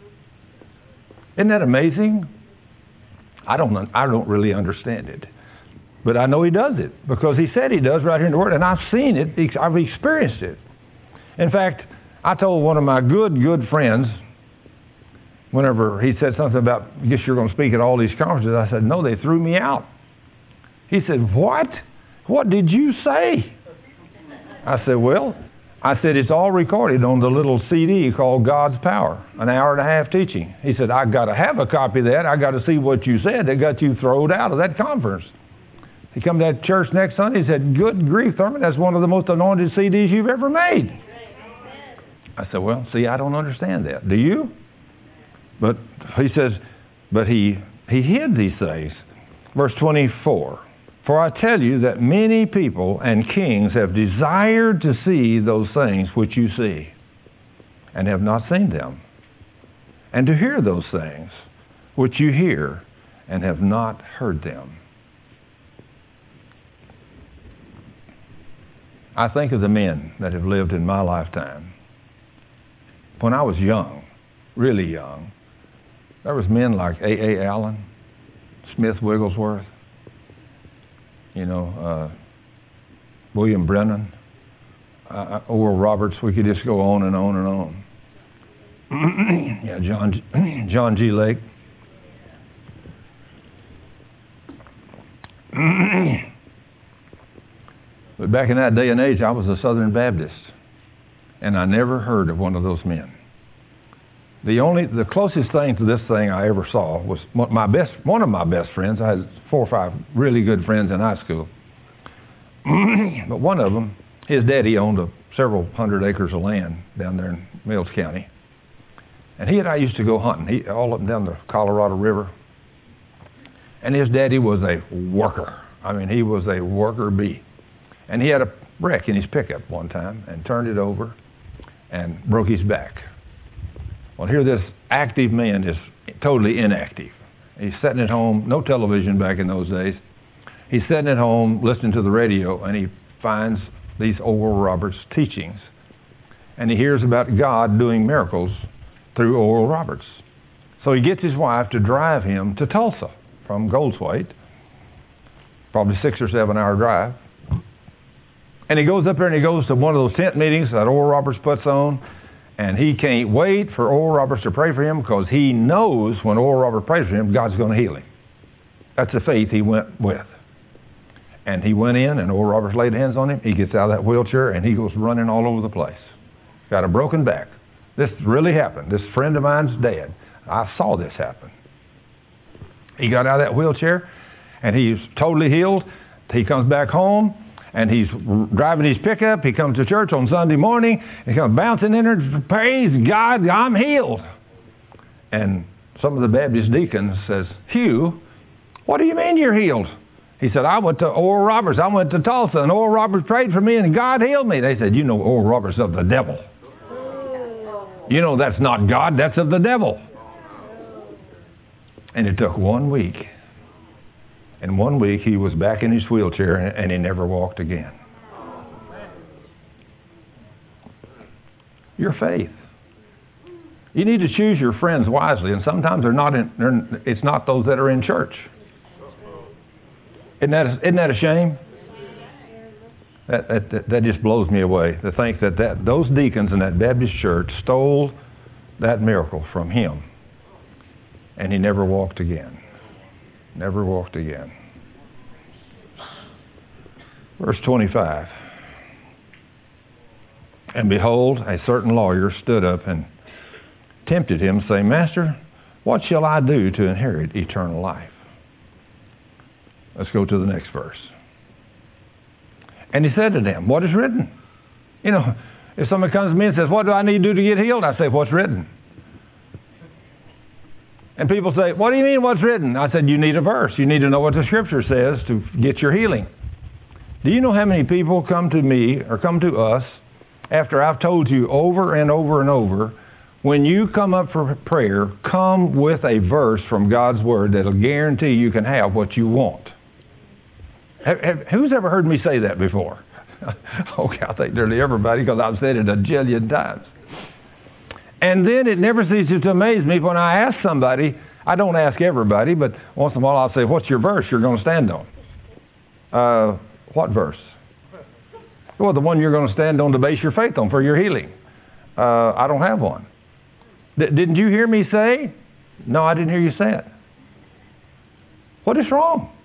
Isn't that amazing? I don't, I don't really understand it. But I know He does it, because He said He does right here in the Word, and I've seen it, I've experienced it. In fact, I told one of my good, good friends, whenever he said something about, I guess you're going to speak at all these conferences, I said, no, they threw me out. He said, what? What did you say? I said, well, I said, it's all recorded on the little C D called God's Power, an hour and a half teaching. He said, I've got to have a copy of that. I've got to see what you said that got you thrown out of that conference. He come to that church next Sunday, he said, good grief, Thurman, that's one of the most anointed C Ds you've ever made. I said, well, see, I don't understand that. Do you? But he says, but he, he hid these things. Verse twenty-four, for I tell you that many people and kings have desired to see those things which you see, and have not seen them, and to hear those things which you hear, and have not heard them. I think of the men that have lived in my lifetime. When I was young, really young, there was men like A A Allen, Smith Wigglesworth, you know, uh, William Brennan, uh, Oral Roberts. We could just go on and on and on. yeah, John John G. Lake. But back in that day and age, I was a Southern Baptist, and I never heard of one of those men. The only, the closest thing to this thing I ever saw was my best, one of my best friends. I had four or five really good friends in high school. But one of them, his daddy owned a, several hundred acres of land down there in Mills County. And he and I used to go hunting, he, all up and down the Colorado River. And his daddy was a worker. I mean, he was a worker bee. And he had a wreck in his pickup one time and turned it over and broke his back. Well, here this active man is totally inactive. He's sitting at home, no television back in those days. He's sitting at home listening to the radio, and he finds these Oral Roberts teachings. And he hears about God doing miracles through Oral Roberts. So he gets his wife to drive him to Tulsa from Goldsthwaite, probably six or seven hour drive. And he goes up there and he goes to one of those tent meetings that Oral Roberts puts on. And he can't wait for Oral Roberts to pray for him, because he knows when Oral Roberts prays for him, God's going to heal him. That's the faith he went with. And he went in, and Oral Roberts laid hands on him. He gets out of that wheelchair, and he goes running all over the place. Got a broken back. This really happened. This friend of mine's dad. I saw this happen. He got out of that wheelchair, and he's totally healed. He comes back home, and he's driving his pickup. He comes to church on Sunday morning. He comes bouncing in there, praise God, I'm healed. And some of the Baptist deacons says, Hugh, what do you mean you're healed? He said, I went to Oral Roberts. I went to Tulsa, and Oral Roberts prayed for me, and God healed me. They said, you know Oral Roberts of the devil. You know that's not God, that's of the devil. And it took one week. In one week, he was back in his wheelchair, and he never walked again. Your faith. You need to choose your friends wisely, and sometimes they're not in, they're, it's not those that are in church. Isn't that, isn't that a shame? That, that, that just blows me away to think that, that those deacons in that Baptist church stole that miracle from him, and he never walked again. Never walked again. Verse twenty-five. And behold, a certain lawyer stood up and tempted him, saying, Master, what shall I do to inherit eternal life? Let's go to the next verse. And he said to them, what is written? You know, if somebody comes to me and says, what do I need to do to get healed? I say, what's written? And people say, what do you mean what's written? I said, you need a verse. You need to know what the Scripture says to get your healing. Do you know how many people come to me or come to us after I've told you over and over and over, when you come up for prayer, come with a verse from God's Word that'll guarantee you can have what you want. Have, have, who's ever heard me say that before? Okay, I think nearly everybody, because I've said it a jillion times. And then it never ceases to amaze me when I ask somebody, I don't ask everybody, but once in a while I'll say, what's your verse you're going to stand on? Uh, what verse? Well, the one you're going to stand on to base your faith on for your healing. Uh, I don't have one. D- didn't you hear me say? No, I didn't hear you say it. What is wrong?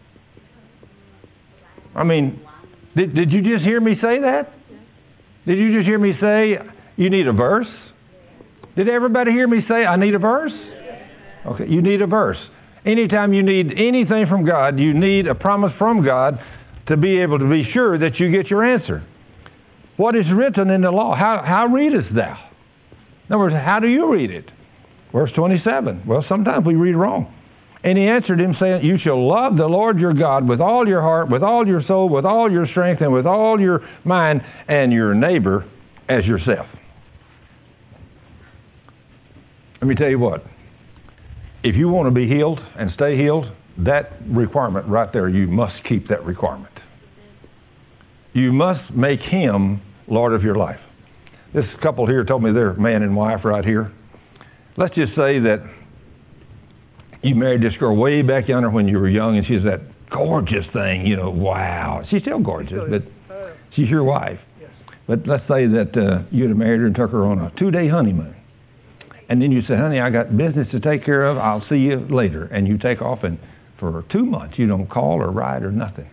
I mean, did, did you just hear me say that? Did you just hear me say, you need a verse? Did everybody hear me say, I need a verse? Okay, you need a verse. Anytime you need anything from God, you need a promise from God to be able to be sure that you get your answer. What is written in the law? How, how readest thou? In other words, how do you read it? Verse twenty-seven. Well, sometimes we read wrong. And he answered him, saying, you shall love the Lord your God with all your heart, with all your soul, with all your strength, and with all your mind, and your neighbor as yourself. Let me tell you what. If you want to be healed and stay healed, that requirement right there, you must keep that requirement. You must make him Lord of your life. This couple here told me they're man and wife right here. Let's just say that you married this girl way back yonder when you were young, and she's that gorgeous thing, you know, wow. She's still gorgeous, but she's your wife. But let's say that uh, you'd have married her and took her on a two-day honeymoon. And then you say, honey, I got business to take care of. I'll see you later. And you take off, and for two months you don't call or write or nothing.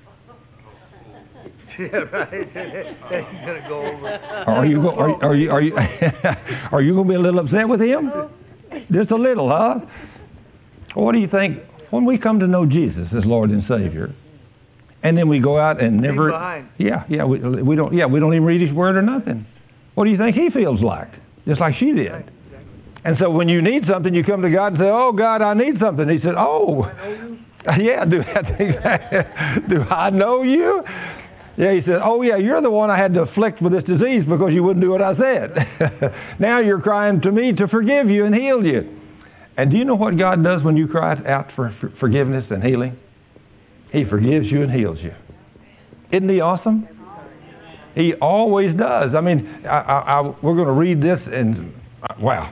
Yeah, right. He's gonna go over. Are you go, are, are you are you are you going to be a little upset with him? Just a little, huh? Well, what do you think when we come to know Jesus as Lord and Savior, and then we go out and never, yeah, yeah, we, we don't, yeah, we don't even read His Word or nothing. What do you think He feels like? Just like she did. And so when you need something, you come to God and say, "Oh God, I need something." He said, "Oh, yeah, do do I know you?" Yeah, he said, "Oh yeah, you're the one I had to afflict with this disease because you wouldn't do what I said. Now you're crying to me to forgive you and heal you." And do you know what God does when you cry out for forgiveness and healing? He forgives you and heals you. Isn't He awesome? He always does. I mean, I, I, I, we're going to read this and, uh, wow.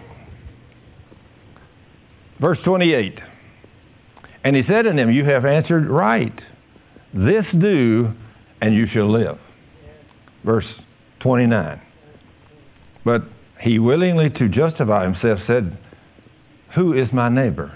Verse twenty-eight. And He said unto them, "You have answered right. This do, and you shall live." Verse twenty-nine. But He willingly to justify Himself said, "Who is my neighbor?"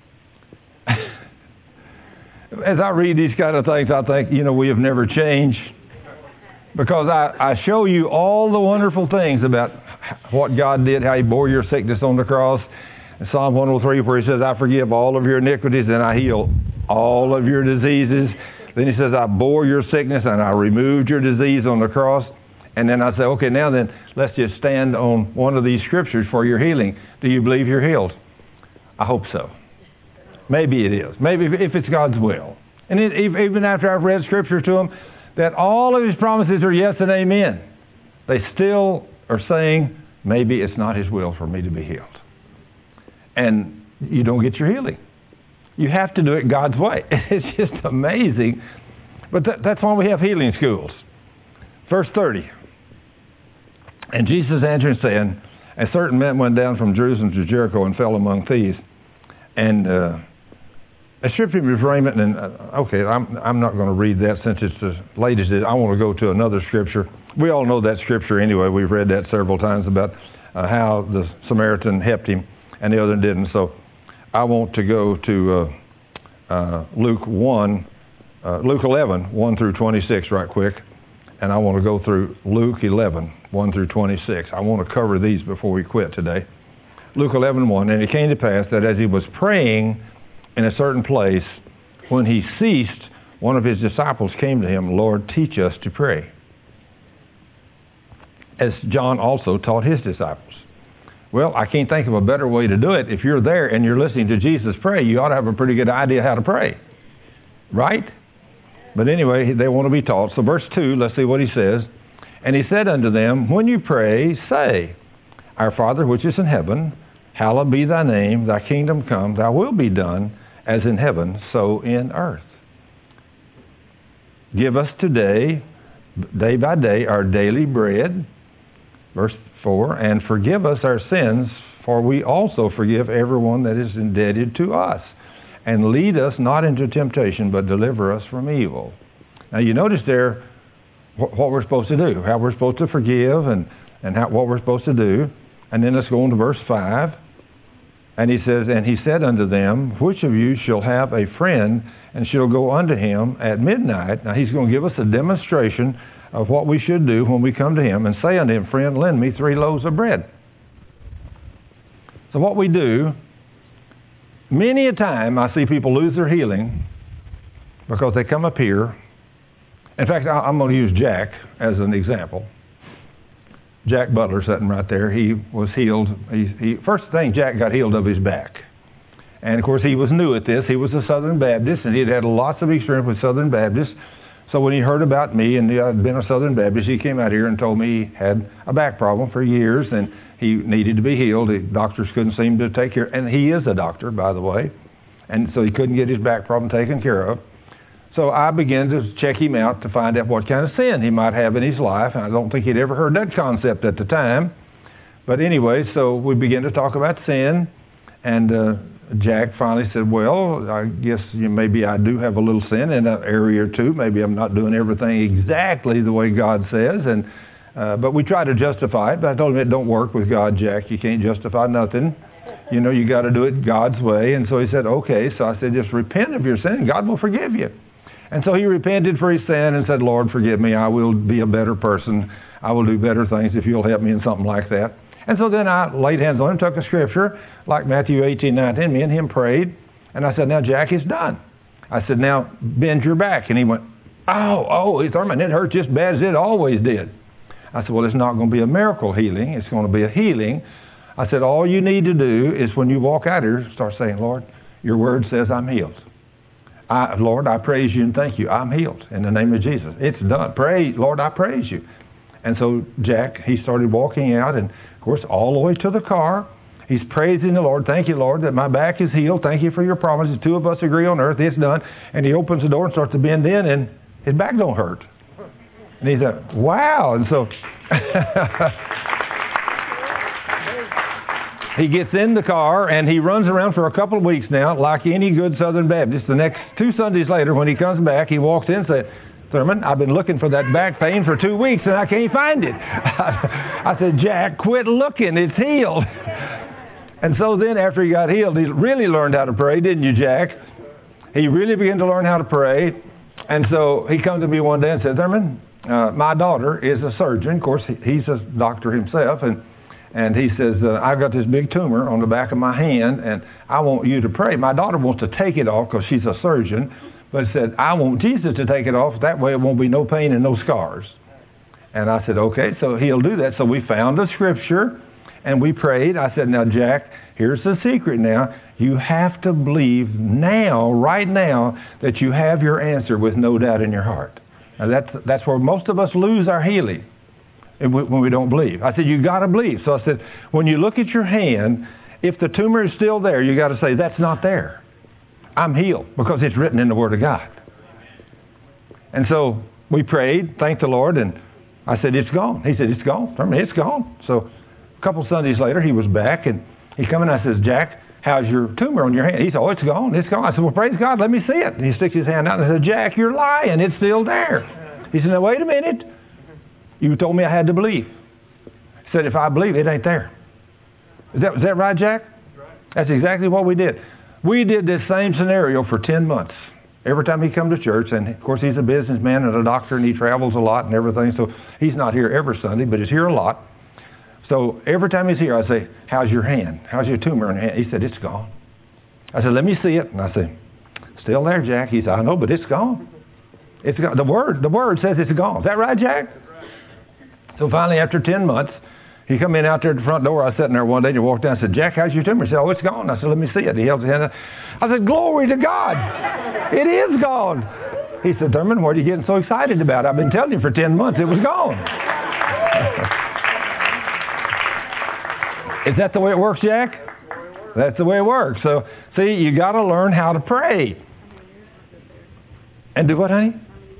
As I read these kind of things, I think, you know, we have never changed. Because I, I show you all the wonderful things about what God did, how He bore your sickness on the cross, In Psalm one oh three, where he says, I forgive all of your iniquities and I heal all of your diseases. Then he says, I bore your sickness and I removed your disease on the cross. And then I say, okay, now then, let's just stand on one of these scriptures for your healing. Do you believe you're healed? I hope so. Maybe it is. Maybe if it's God's will. And it, even after I've read scripture to them, that all of his promises are yes and amen, they still are saying, maybe it's not his will for me to be healed. And you don't get your healing. You have to do it God's way. It's just amazing. But that, that's why we have healing schools. Verse thirty. And Jesus answered saying, a certain man went down from Jerusalem to Jericho and fell among thieves. And uh, they stripped him of his raiment. And uh, okay, I'm, I'm not going to read that since it's the latest. I want to go to another scripture. We all know that scripture anyway. We've read that several times about uh, how the Samaritan helped him and the other didn't. So I want to go to uh, uh, Luke one, uh, Luke eleven, one through twenty-six right quick. And I want to go through Luke eleven, one through twenty-six. I want to cover these before we quit today. Luke eleven, one. And it came to pass that as he was praying in a certain place, when he ceased, one of his disciples came to him, Lord, teach us to pray, as John also taught his disciples. Well, I can't think of a better way to do it. If you're there and you're listening to Jesus pray, you ought to have a pretty good idea how to pray. Right? But anyway, they want to be taught. So verse two, let's see what he says. And he said unto them, when you pray, say, Our Father which is in heaven, hallowed be thy name, thy kingdom come, thy will be done, as in heaven, so in earth. Give us today, day by day, our daily bread. Verse four, and forgive us our sins, for we also forgive everyone that is indebted to us. And lead us not into temptation, but deliver us from evil. Now you notice there what, what we're supposed to do, how we're supposed to forgive, and, and how, what we're supposed to do. And then let's go on to verse five. And he says, and he said unto them, which of you shall have a friend, and shall go unto him at midnight? Now he's going to give us a demonstration of what we should do when we come to him, and say unto him, friend, lend me three loaves of bread. So what we do, many a time I see people lose their healing because they come up here. In fact, I'm going to use Jack as an example. Jack Butler sitting right there. He was healed. He, he, first thing, Jack got healed of his back. And of course, he was new at this. He was a Southern Baptist, and he had had lots of experience with Southern Baptists. So when he heard about me and I'd been a Southern Baptist, he came out here and told me he had a back problem for years and he needed to be healed. The doctors couldn't seem to take care. And he is a doctor, by the way. And so he couldn't get his back problem taken care of. So I began to check him out to find out what kind of sin he might have in his life. And I don't think he'd ever heard that concept at the time. But anyway, so we began to talk about sin. And uh, Jack finally said, well, I guess you know, maybe I do have a little sin in an area or two. Maybe I'm not doing everything exactly the way God says. And uh, but we try to justify it. But I told him it don't work with God, Jack. You can't justify nothing. You know, you got to do it God's way. And so he said, okay. So I said, just repent of your sin. God will forgive you. And so he repented for his sin and said, Lord, forgive me. I will be a better person. I will do better things if you'll help me in something like that. And so then I laid hands on him, took a scripture like Matthew eighteen, nineteen. Me and him prayed. And I said, now, Jack, it's done. I said, now, bend your back. And he went, oh, oh, Thurman, it hurt just as bad as it always did. I said, well, it's not going to be a miracle healing. It's going to be a healing. I said, all you need to do is when you walk out here, start saying, Lord, your word says I'm healed. I, Lord, I praise you and thank you. I'm healed in the name of Jesus. It's done. Pray, Lord, I praise you. And so Jack, he started walking out, and of course, all the way to the car, he's praising the Lord. Thank you, Lord, that my back is healed. Thank you for your promises. Two of us agree on earth. It's done. And he opens the door and starts to bend in, and his back don't hurt. And he said, wow. And so he gets in the car, and he runs around for a couple of weeks now, like any good Southern Baptist. The next two Sundays later, when he comes back, he walks in and says, Thurman, I've been looking for that back pain for two weeks, and I can't find it. I said, Jack, quit looking. It's healed. And so then after he got healed, he really learned how to pray, didn't you, Jack? He really began to learn how to pray. And so he comes to me one day and said, Thurman, uh, my daughter is a surgeon. Of course, he's a doctor himself, and And he says, uh, I've got this big tumor on the back of my hand, and I want you to pray. My daughter wants to take it off because she's a surgeon, but said, I want Jesus to take it off. That way it won't be no pain and no scars. And I said, okay, so he'll do that. So we found a scripture, and we prayed. I said, now, Jack, here's the secret now. You have to believe now, right now, that you have your answer with no doubt in your heart. Now, that's, that's where most of us lose our healing, when we don't believe. I said, you got to believe. So I said, when you look at your hand, if the tumor is still there, you got to say, that's not there. I'm healed because it's written in the Word of God. And so we prayed, thanked the Lord, and I said, it's gone. He said, it's gone. I mean, it's gone. So a couple Sundays later, he was back, and he come in and I says, Jack, how's your tumor on your hand? He said, oh, it's gone. It's gone. I said, well, praise God. Let me see it. And he sticks his hand out and I said, Jack, you're lying. It's still there. He said, now, wait a minute. You told me I had to believe. He said, if I believe, it ain't there. Is that, is that right, Jack? That's exactly what we did. We did this same scenario for ten months. Every time he come to church, and of course he's a businessman and a doctor, and he travels a lot and everything, so he's not here every Sunday, but he's here a lot. So every time he's here, I say, how's your hand? How's your tumor in your hand? He said, it's gone. I said, let me see it. And I said, still there, Jack. He said, I know, but it's gone. It's gone. The word, the word says it's gone. Is that right, Jack? So finally, after ten months, he come in out there at the front door. I was sitting there one day and he walked down and said, Jack, how's your tumor? He said, oh, it's gone. I said, let me see it. He held his hand up. I said, glory to God. It is gone. He said, Thurman, what are you getting so excited about? I've been telling you for ten months it was gone. Is that the way it works, Jack? That's the way it works. So, see, you got to learn how to pray. And do what, honey?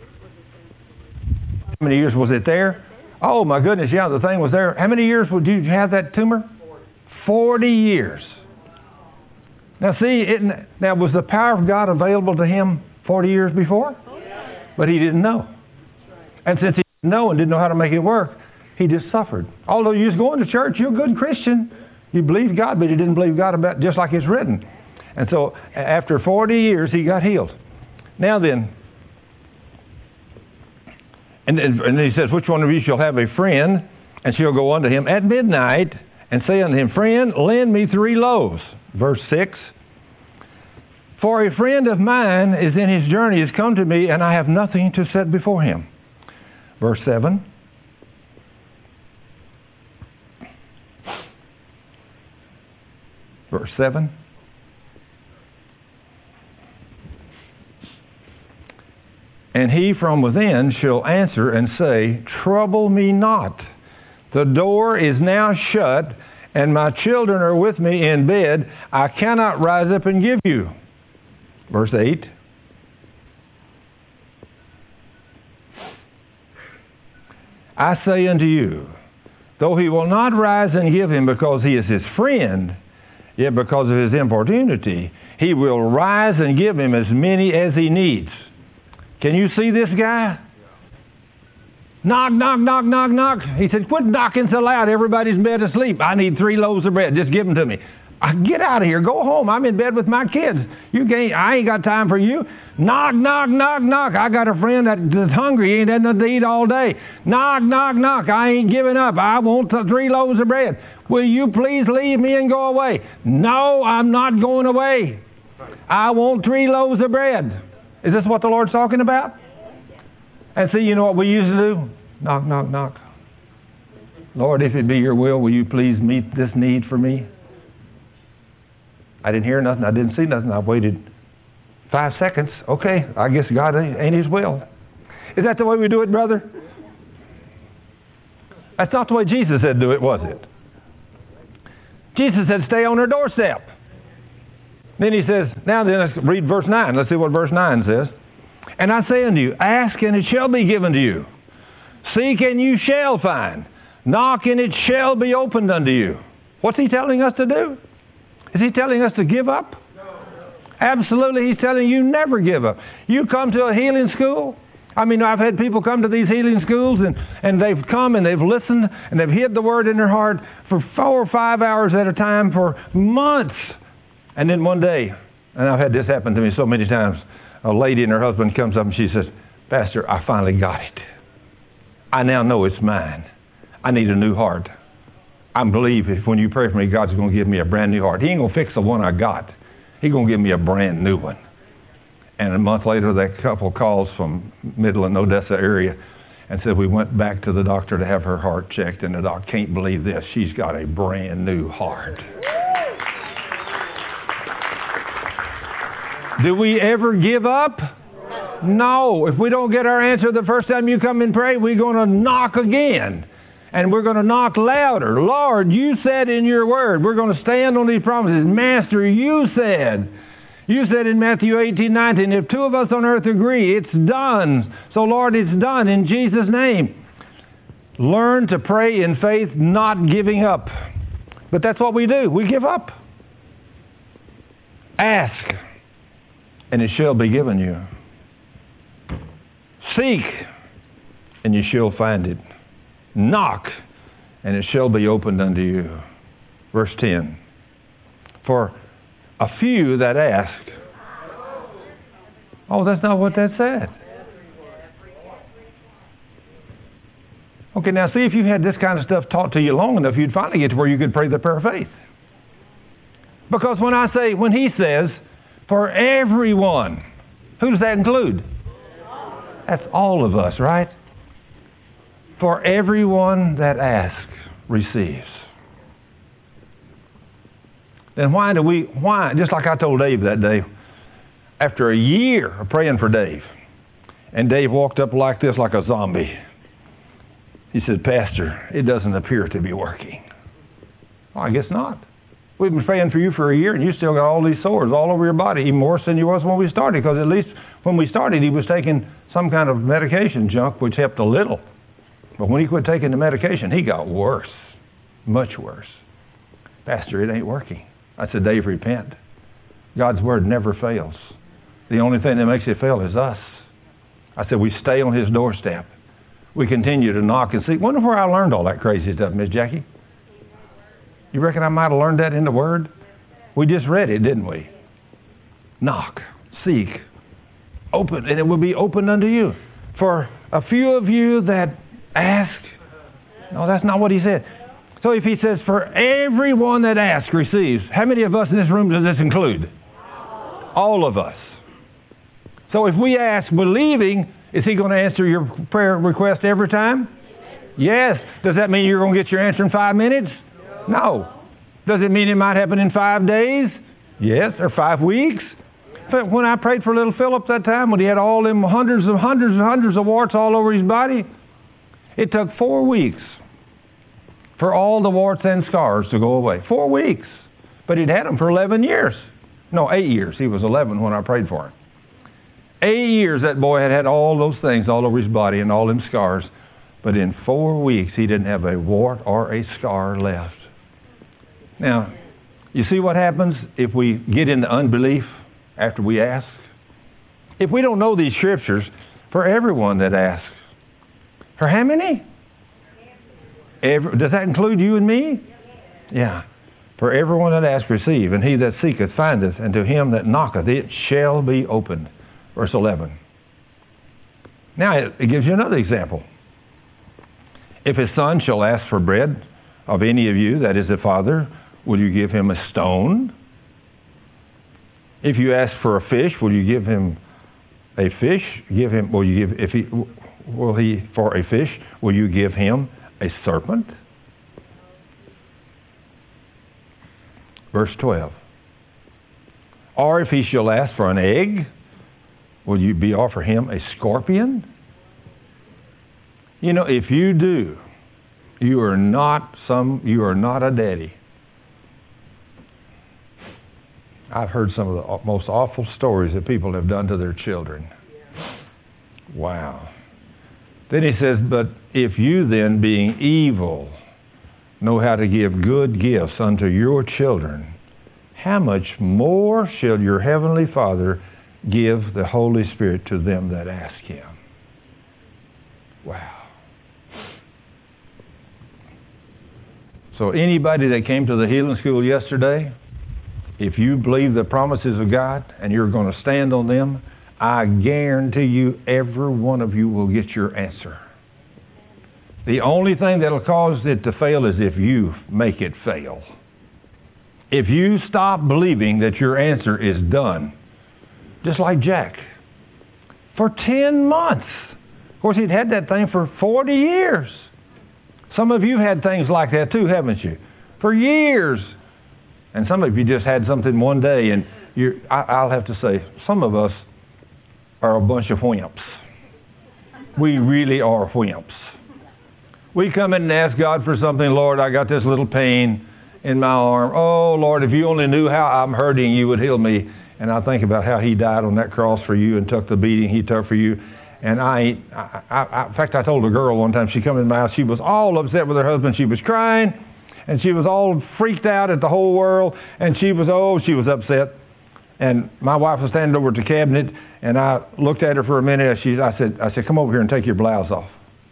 How many years was it there? Oh, my goodness, yeah, the thing was there. How many years would you have that tumor? Forty years. Now, see, it, now was the power of God available to him forty years before? But he didn't know. And since he didn't know and didn't know how to make it work, he just suffered. Although you was going to church, you're a good Christian. You believe God, but you didn't believe God about just like it's written. And so after forty years, he got healed. Now then, and, and he says, which one of you shall have a friend, and she'll go unto him at midnight, and say unto him, friend, lend me three loaves. Verse six. For a friend of mine is in his journey, has come to me, and I have nothing to set before him. Verse seven. Verse seven. And he from within shall answer and say, trouble me not. The door is now shut, and my children are with me in bed. I cannot rise up and give you. Verse eight. I say unto you, though he will not rise and give him because he is his friend, yet because of his importunity, he will rise and give him as many as he needs. Can you see this guy? Knock, knock, knock, knock, knock. He said, quit knocking so loud. Everybody's in bed asleep. I need three loaves of bread. Just give them to me. I, get out of here. Go home. I'm in bed with my kids. You can't, I ain't got time for you. Knock, knock, knock, knock. I got a friend that's hungry. He ain't had nothing to eat all day. Knock, knock, knock. I ain't giving up. I want the three loaves of bread. Will you please leave me and go away? No, I'm not going away. I want three loaves of bread. Is this what the Lord's talking about? And see, you know what we used to do? Knock, knock, knock. Lord, if it be your will, will you please meet this need for me? I didn't hear nothing. I didn't see nothing. I waited five seconds. Okay, I guess God ain't his will. Is that the way we do it, brother? That's not the way Jesus said do it, was it? Jesus said stay on her doorstep. Then he says, now then, let's read verse nine. Let's see what verse nine says. And I say unto you, ask and it shall be given to you. Seek and you shall find. Knock and it shall be opened unto you. What's he telling us to do? Is he telling us to give up? No. Absolutely, he's telling you never give up. You come to a healing school. I mean, I've had people come to these healing schools and, and they've come and they've listened and they've hid the word in their heart for four or five hours at a time for months. And then one day, and I've had this happen to me so many times, a lady and her husband comes up and she says, Pastor, I finally got it. I now know it's mine. I need a new heart. I believe if when you pray for me, God's going to give me a brand new heart. He ain't going to fix the one I got. He's going to give me a brand new one. And a month later, that couple calls from Midland, Odessa area and said we went back to the doctor to have her heart checked, and the doctor can't believe this. She's got a brand new heart. Do we ever give up? No. If we don't get our answer the first time you come and pray, we're going to knock again. And we're going to knock louder. Lord, you said in your word. We're going to stand on these promises. Master, you said. You said in Matthew eighteen, nineteen, if two of us on earth agree, it's done. So Lord, it's done in Jesus' name. Learn to pray in faith, not giving up. But that's what we do. We give up. Ask, and it shall be given you. Seek, and you shall find it. Knock, and it shall be opened unto you. Verse ten. For a few that ask. Oh, that's not what that said. Okay, now see, if you had this kind of stuff taught to you long enough, you'd finally get to where you could pray the prayer of faith. Because when I say, when he says, for everyone, who does that include? That's all of us, right? For everyone that asks, receives. Then why do we, why, just like I told Dave that day, after a year of praying for Dave, and Dave walked up like this, like a zombie. He said, Pastor, it doesn't appear to be working. Well, I guess not. We've been praying for you for a year, and you still got all these sores all over your body, even worse than you was when we started, because at least when we started, he was taking some kind of medication junk, which helped a little. But when he quit taking the medication, he got worse, much worse. Pastor, it ain't working. I said, Dave, repent. God's word never fails. The only thing that makes it fail is us. I said, we stay on his doorstep. We continue to knock and see. Wonder where I learned all that crazy stuff, Miss Jackie? You reckon I might have learned that in the Word? We just read it, didn't we? Knock, seek, open, and it will be opened unto you. For a few of you that ask, no, that's not what he said. So if he says, for everyone that asks, receives, how many of us in this room does this include? All of us. So if we ask believing, is he going to answer your prayer request every time? Yes. Does that mean you're going to get your answer in five minutes? No. Does it mean it might happen in five days? Yes. Or five weeks? But when I prayed for little Philip that time, when he had all them hundreds and hundreds and hundreds of warts all over his body, it took four weeks for all the warts and scars to go away. Four weeks. But he'd had them for eleven years. No, eight years. He was eleven when I prayed for him. Eight years that boy had had all those things all over his body and all them scars. But in four weeks, he didn't have a wart or a scar left. Now, you see what happens if we get into unbelief after we ask? If we don't know these scriptures, for everyone that asks. For how many? Every, does that include you and me? Yeah. For everyone that asks, receive, and he that seeketh, findeth, and to him that knocketh, it shall be opened. Verse eleven. Now it, it gives you another example. If his son shall ask for bread of any of you, that is the father, will you give him a stone? If you ask for a fish, will you give him a fish? Give him. Will you give? If he will he for a fish? Will you give him a serpent? Verse twelve. Or if he shall ask for an egg, will you be offer him a scorpion? You know, if you do, you are not some. You are not a daddy. I've heard some of the most awful stories that people have done to their children. Wow. Then he says, but if you then, being evil, know how to give good gifts unto your children, how much more shall your heavenly Father give the Holy Spirit to them that ask him? Wow. So anybody that came to the healing school yesterday, if you believe the promises of God and you're going to stand on them, I guarantee you every one of you will get your answer. The only thing that'll cause it to fail is if you make it fail. If you stop believing that your answer is done, just like Jack, for ten months. Of course, he'd had that thing for forty years. Some of you had things like that too, haven't you? For years. And some of you just had something one day, and you're, I, I'll have to say, some of us are a bunch of wimps. We really are wimps. We come in and ask God for something. Lord, I got this little pain in my arm. Oh, Lord, if you only knew how I'm hurting, you would heal me. And I think about how he died on that cross for you and took the beating he took for you. And I, I, I, in fact, I told a girl one time, she come in my house, she was all upset with her husband. She was crying, and she was all freaked out at the whole world. And she was, oh, she was upset. And my wife was standing over at the cabinet, and I looked at her for a minute. She, I said, I said, come over here and take your blouse off.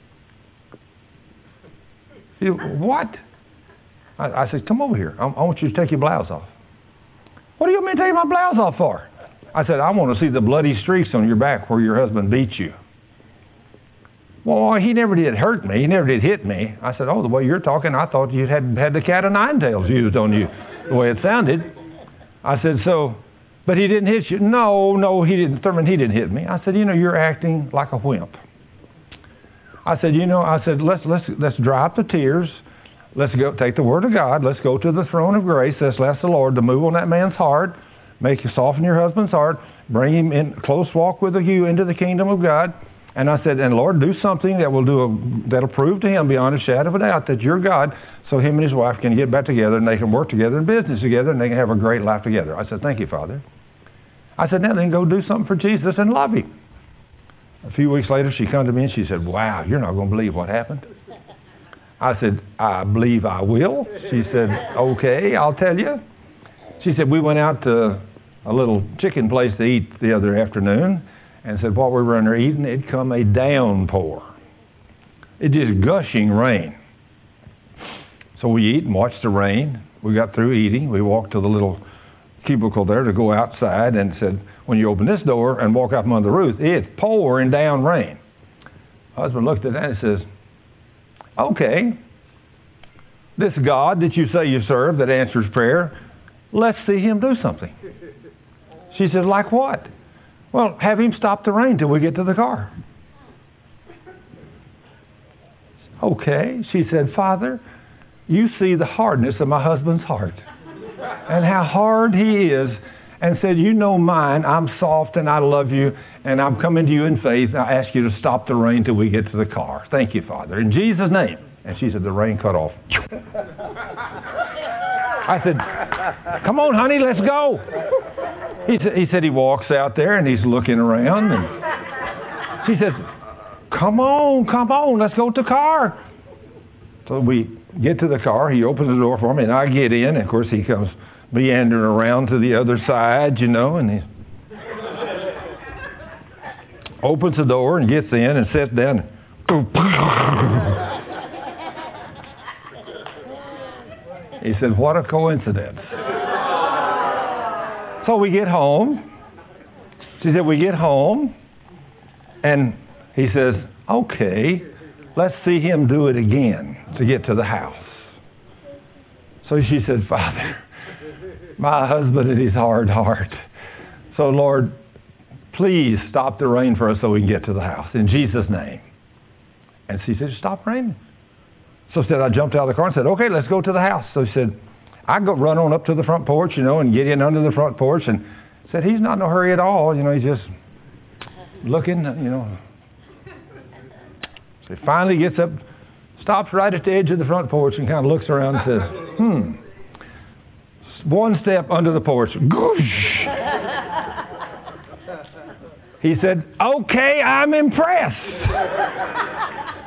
She, what? I, I said, come over here. I, I want you to take your blouse off. What do you want me to take my blouse off for? I said, I want to see the bloody streaks on your back where your husband beat you. Well, he never did hurt me. He never did hit me. I said, oh, the way you're talking, I thought you had had the cat o' nine tails used on you, the way it sounded. I said, so, but he didn't hit you. No, no, he didn't. Thurman, he didn't hit me. I said, you know, you're acting like a wimp. I said, you know, I said, let's let's let's dry up the tears. Let's go take the word of God. Let's go to the throne of grace. Let's ask the Lord to move on that man's heart, make you soften your husband's heart, bring him in close walk with you into the kingdom of God. And I said, and Lord, do something that will do a, that'll prove to him beyond a shadow of a doubt that you're God, so him and his wife can get back together and they can work together in business together and they can have a great life together. I said, thank you, Father. I said, now then go do something for Jesus and love him. A few weeks later, she come to me and she said, wow, you're not going to believe what happened. I said, I believe I will. She said, okay, I'll tell you. She said, we went out to a little chicken place to eat the other afternoon, and said while we were in there eating, it'd come a downpour. It just gushing rain. So we eat and watch the rain. We got through eating. We walked to the little cubicle there to go outside, and said, when you open this door and walk out from under the roof, it's pouring down rain. Husband looked at that and says, okay, this God that you say you serve that answers prayer, let's see him do something. She said, like what? Well, have him stop the rain till we get to the car. Okay. She said, Father, you see the hardness of my husband's heart and how hard he is, and said, you know mine, I'm soft and I love you, and I'm coming to you in faith. I ask you to stop the rain till we get to the car. Thank you, Father. In Jesus' name. And she said, the rain cut off. I said, come on, honey, let's go. He, sa- he said he walks out there and he's looking around. And she says, come on, come on, let's go to the car. So we get to the car. He opens the door for me, and I get in. And of course, he comes meandering around to the other side, you know, and he opens the door and gets in and sits down. He said, what a coincidence. So we get home. She said, we get home, and he says, okay, let's see him do it again to get to the house. So she said, Father, my husband and his hard heart. So Lord, please stop the rain for us so we can get to the house. In Jesus' name. And she said, stop raining. So said I jumped out of the car and said, okay, let's go to the house. So she said, I go run on up to the front porch, you know, and get in under the front porch, and said, he's not in a hurry at all. You know, he's just looking, you know. So he finally gets up, stops right at the edge of the front porch and kind of looks around and says, hmm. One step under the porch. Goosh. He said, okay, I'm impressed.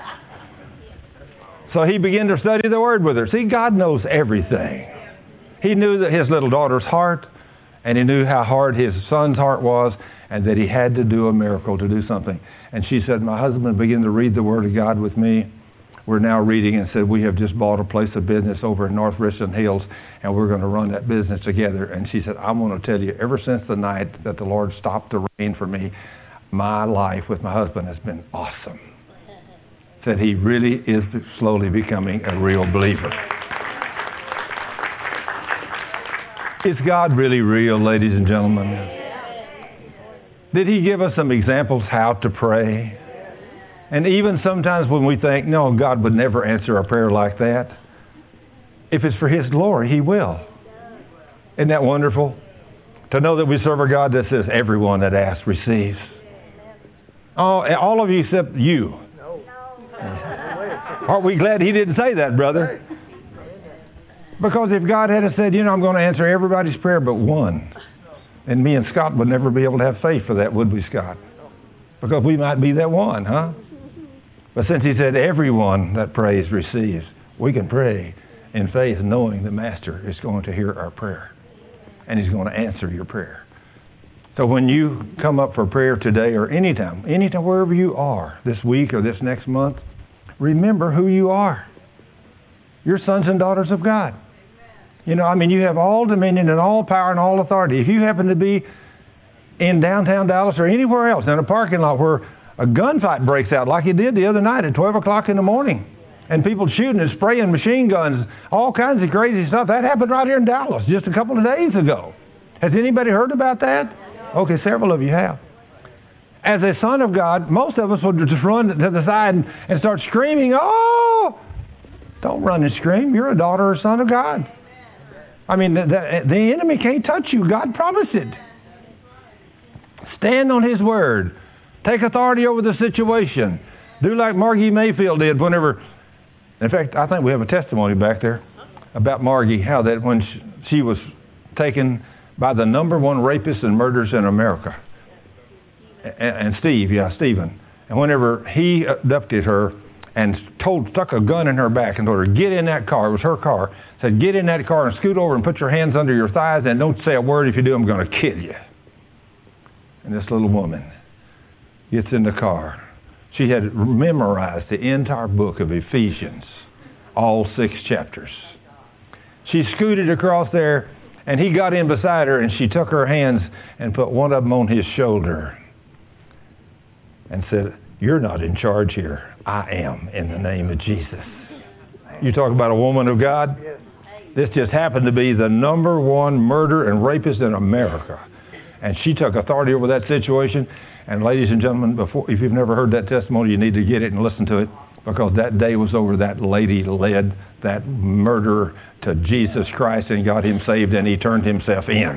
So he began to study the Word with her. See, God knows everything. He knew that his little daughter's heart, and he knew how hard his son's heart was, and that he had to do a miracle to do something. And she said, my husband began to read the Word of God with me. We're now reading, and said, we have just bought a place of business over in North Richland Hills, and we're going to run that business together. And she said, I want to tell you, ever since the night that the Lord stopped the rain for me, my life with my husband has been awesome. said he really is slowly becoming a real believer. Is God really real, ladies and gentlemen? Did he give us some examples how to pray? And even sometimes when we think, no, God would never answer a prayer like that, if it's for his glory, he will. Isn't that wonderful? To know that we serve a God that says everyone that asks receives. Oh, all of you except you. Aren't we glad he didn't say that, brother? Because if God had said, you know, I'm going to answer everybody's prayer but one, and me and Scott would never be able to have faith for that, would we, Scott? Because we might be that one, huh? But since he said everyone that prays receives, we can pray in faith knowing the Master is going to hear our prayer. And he's going to answer your prayer. So when you come up for prayer today or anytime, anytime, wherever you are, this week or this next month, remember who you are. You're sons and daughters of God. You know, I mean, you have all dominion and all power and all authority. If you happen to be in downtown Dallas or anywhere else in a parking lot where a gunfight breaks out like it did the other night at twelve o'clock in the morning, and people shooting and spraying machine guns, all kinds of crazy stuff, that happened right here in Dallas just a couple of days ago. Has anybody heard about that? Okay, several of you have. As a son of God, most of us would just run to the side and, and start screaming, oh! Don't run and scream. You're a daughter or son of God. I mean, the, the, the enemy can't touch you. God promised it. Stand on his word. Take authority over the situation. Do like Margie Mayfield did whenever... In fact, I think we have a testimony back there about Margie, how that when she, she was taken by the number one rapist and murderers in America, and, and Steve, yeah, Stephen, and whenever he abducted her and told, stuck a gun in her back and told her, get in that car, it was her car, said, get in that car and scoot over and put your hands under your thighs and don't say a word. If you do, I'm going to kill you. And this little woman gets in the car. She had memorized the entire book of Ephesians, all six chapters. She scooted across there, and he got in beside her, and she took her hands and put one of them on his shoulder and said, you're not in charge here. I am, in the name of Jesus. You talk about a woman of God? This just happened to be the number one murderer and rapist in America. And she took authority over that situation. And ladies and gentlemen, before, if you've never heard that testimony, you need to get it and listen to it, because that day was over. That lady led that murderer to Jesus Christ and got him saved, and he turned himself in.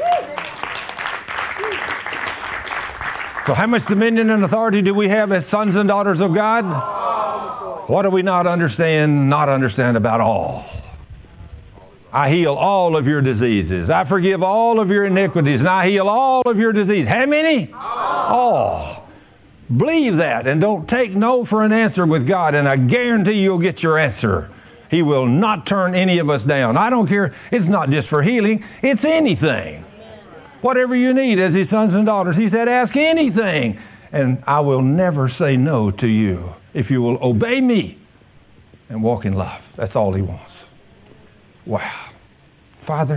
So how much dominion and authority do we have as sons and daughters of God? What do we not understand, not understand about all? I heal all of your diseases. I forgive all of your iniquities, and I heal all of your disease. How many? All. Believe that, and don't take no for an answer with God, and I guarantee you'll get your answer. He will not turn any of us down. I don't care. It's not just for healing. It's anything. Whatever you need as his sons and daughters. He said, ask anything, and I will never say no to you if you will obey me and walk in love. That's all he wants. Wow. Father,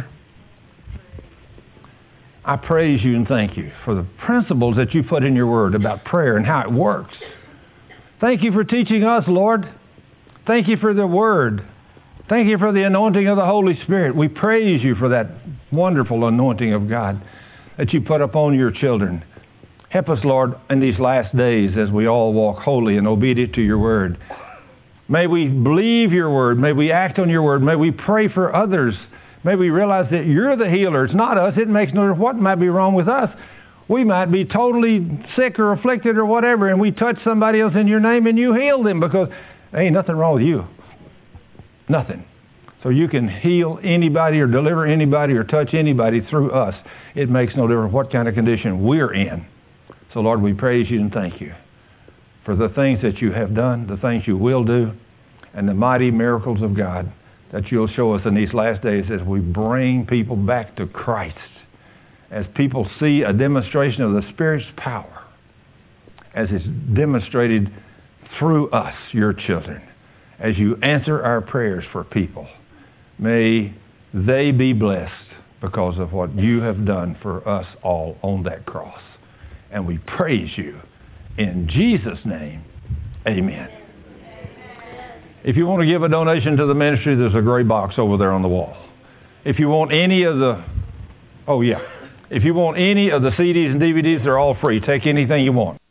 I praise you and thank you for the principles that you put in your word about prayer and how it works. Thank you for teaching us, Lord. Thank you for the word. Thank you for the anointing of the Holy Spirit. We praise you for that wonderful anointing of God that you put upon your children. Help us, Lord, in these last days as we all walk holy and obedient to your word. May we believe your word. May we act on your word. May we pray for others. May we realize that you're the healer. It's not us. It makes no difference what might be wrong with us. We might be totally sick or afflicted or whatever, and we touch somebody else in your name and you heal them, because there ain't nothing wrong with you. Nothing. So you can heal anybody or deliver anybody or touch anybody through us. It makes no difference what kind of condition we're in. So, Lord, we praise you and thank you for the things that you have done, the things you will do, and the mighty miracles of God that you'll show us in these last days as we bring people back to Christ, as people see a demonstration of the Spirit's power as it's demonstrated through us, your children, as you answer our prayers for people. May they be blessed because of what you have done for us all on that cross. And we praise you in Jesus' name. Amen. If you want to give a donation to the ministry, there's a gray box over there on the wall. If you want any of the, oh yeah, if you want any of the C Ds and D V Ds, they're all free. Take anything you want.